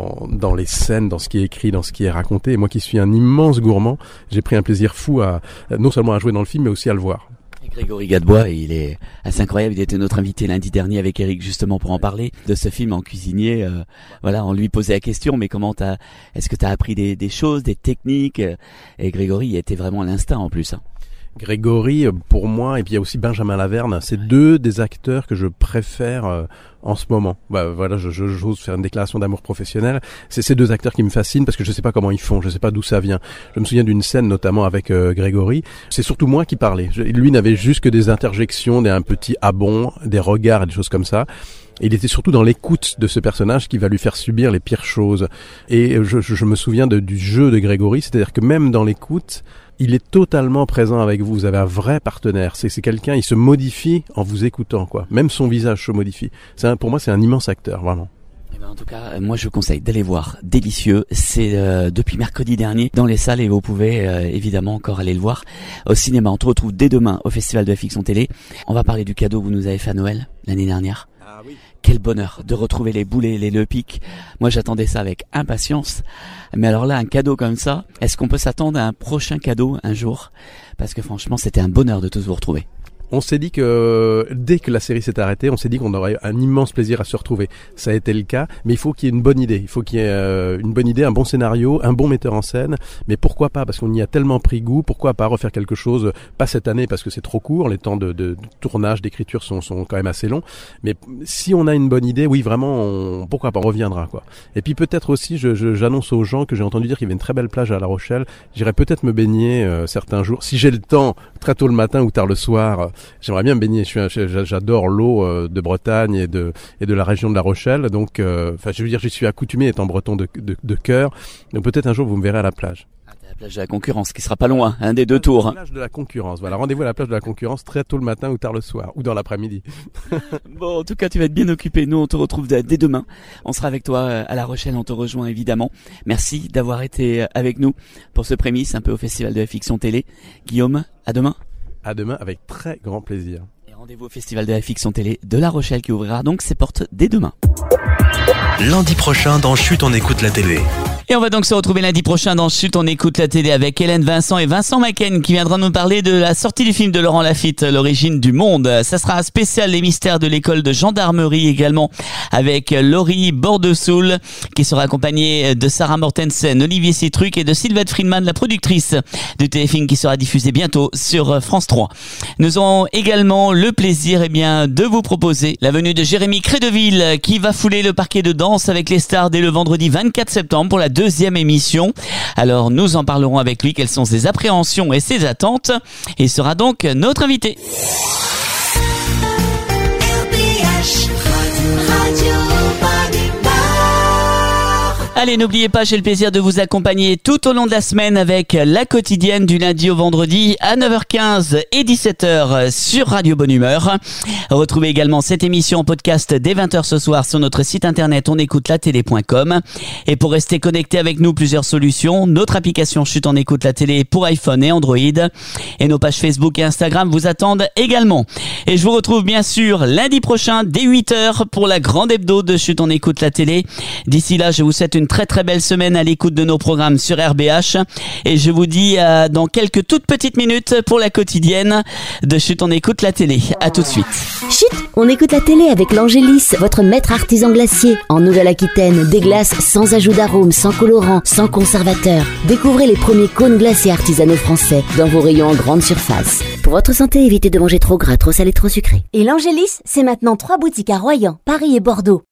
les scènes, dans ce qui est écrit, dans ce qui est raconté. Et moi qui suis un immense gourmand, j'ai pris un plaisir fou non seulement à jouer dans le film mais aussi à le voir. Grégory Gadebois, il est assez incroyable. Il était notre invité lundi dernier avec Eric justement pour en parler de ce film en cuisinier. Voilà, on lui posait la question, mais est-ce que t'as appris des choses, des techniques? Et Grégory, il était vraiment à l'instinct en plus. Grégory, pour moi, et puis il y a aussi Benjamin Laverne, c'est deux des acteurs que je préfère en ce moment. Voilà, j'ose faire une déclaration d'amour professionnel. C'est ces deux acteurs qui me fascinent parce que je sais pas comment ils font, je sais pas d'où ça vient. Je me souviens d'une scène notamment avec Grégory. C'est surtout moi qui parlais. Lui n'avait juste que des interjections, un petit ah bon, des regards et des choses comme ça. Et il était surtout dans l'écoute de ce personnage qui va lui faire subir les pires choses. Et je me souviens du jeu de Grégory, c'est-à-dire que même dans l'écoute, il est totalement présent avec vous. Vous avez un vrai partenaire. C'est quelqu'un, il se modifie en vous écoutant, quoi. Même son visage se modifie. Pour moi, c'est un immense acteur, vraiment. En tout cas, moi je vous conseille d'aller voir Délicieux. C'est depuis mercredi dernier dans les salles et vous pouvez évidemment encore aller le voir au cinéma. On te retrouve dès demain au Festival de la Fiction Télé. On va parler du cadeau que vous nous avez fait à Noël l'année dernière. Ah oui. Quel bonheur de retrouver les boulets, les Le Pic. Moi j'attendais ça avec impatience. Mais alors là, un cadeau comme ça, est-ce qu'on peut s'attendre à un prochain cadeau un jour? Parce que franchement, c'était un bonheur de tous vous retrouver. On s'est dit que dès que la série s'est arrêtée, on s'est dit qu'on aurait un immense plaisir à se retrouver. Ça a été le cas, mais il faut qu'il y ait une bonne idée. Il faut qu'il y ait une bonne idée, un bon scénario, un bon metteur en scène. Mais pourquoi pas? Parce qu'on y a tellement pris goût. Pourquoi pas refaire quelque chose? Pas cette année parce que c'est trop court. Les temps de tournage, d'écriture sont quand même assez longs. Mais si on a une bonne idée, oui, vraiment, pourquoi pas? On reviendra, quoi. Et puis peut-être aussi, j'annonce aux gens que j'ai entendu dire qu'il y avait une très belle plage à La Rochelle. J'irai peut-être me baigner certains jours, si j'ai le temps, très tôt le matin ou tard le soir. J'aimerais bien me baigner. J'adore l'eau de Bretagne et de la région de La Rochelle. Donc, je veux dire, j'y suis accoutumé étant breton de cœur. Donc peut-être un jour vous me verrez à la plage. La plage de la Concurrence, qui sera pas loin, un des deux tours. La plage de la Concurrence. Voilà, rendez-vous à la plage de la Concurrence très tôt le matin ou tard le soir ou dans l'après-midi. Bon, en tout cas, tu vas être bien occupé. Nous, on te retrouve dès demain. On sera avec toi à La Rochelle. On te rejoint évidemment. Merci d'avoir été avec nous pour ce prémisse un peu au Festival de la Fiction Télé. Guillaume, à demain. À demain avec très grand plaisir. Et rendez-vous au Festival de la Fiction Télé de La Rochelle qui ouvrira donc ses portes dès demain. Lundi prochain dans Chut, on écoute la télé. Et on va donc se retrouver lundi prochain dans Chut, on écoute la télé avec Hélène Vincent et Vincent Macken qui viendra nous parler de la sortie du film de Laurent Lafitte, L'origine du monde. Ça sera un spécial Les mystères de l'école de gendarmerie également avec Laurie Bordesoul qui sera accompagnée de Sarah Mortensen, Olivier Citruc et de Sylvette Friedman, la productrice du téléfilm qui sera diffusé bientôt sur France 3. Nous aurons également le plaisir de vous proposer la venue de Jérémy Crédeville qui va fouler le parquet de danse avec les stars dès le vendredi 24 septembre pour la deuxième émission. Alors nous en parlerons avec lui, quelles sont ses appréhensions et ses attentes, et il sera donc notre invité. Allez, n'oubliez pas, j'ai le plaisir de vous accompagner tout au long de la semaine avec la quotidienne du lundi au vendredi à 9h15 et 17h sur Radio Bonne Humeur. Retrouvez également cette émission en podcast dès 20h ce soir sur notre site internet onécoutelatélé.com. Et pour rester connecté avec nous, plusieurs solutions. Notre application Chut, on écoute la télé pour iPhone et Android. Et nos pages Facebook et Instagram vous attendent également. Et je vous retrouve bien sûr lundi prochain dès 8h pour la grande hebdo de Chut, on écoute la télé. D'ici là, je vous souhaite une très très belle semaine à l'écoute de nos programmes sur RBH et je vous dis dans quelques toutes petites minutes pour la quotidienne de Chut, on écoute la télé. À tout de suite. Chut, on écoute la télé avec l'Angélis, votre maître artisan glacier. En Nouvelle-Aquitaine, des glaces sans ajout d'arôme, sans colorant, sans conservateur. Découvrez les premiers cônes glacés artisanaux français dans vos rayons en grande surface. Pour votre santé, évitez de manger trop gras, trop salé, trop sucré. Et l'Angélis, c'est maintenant 3 boutiques à Royan, Paris et Bordeaux.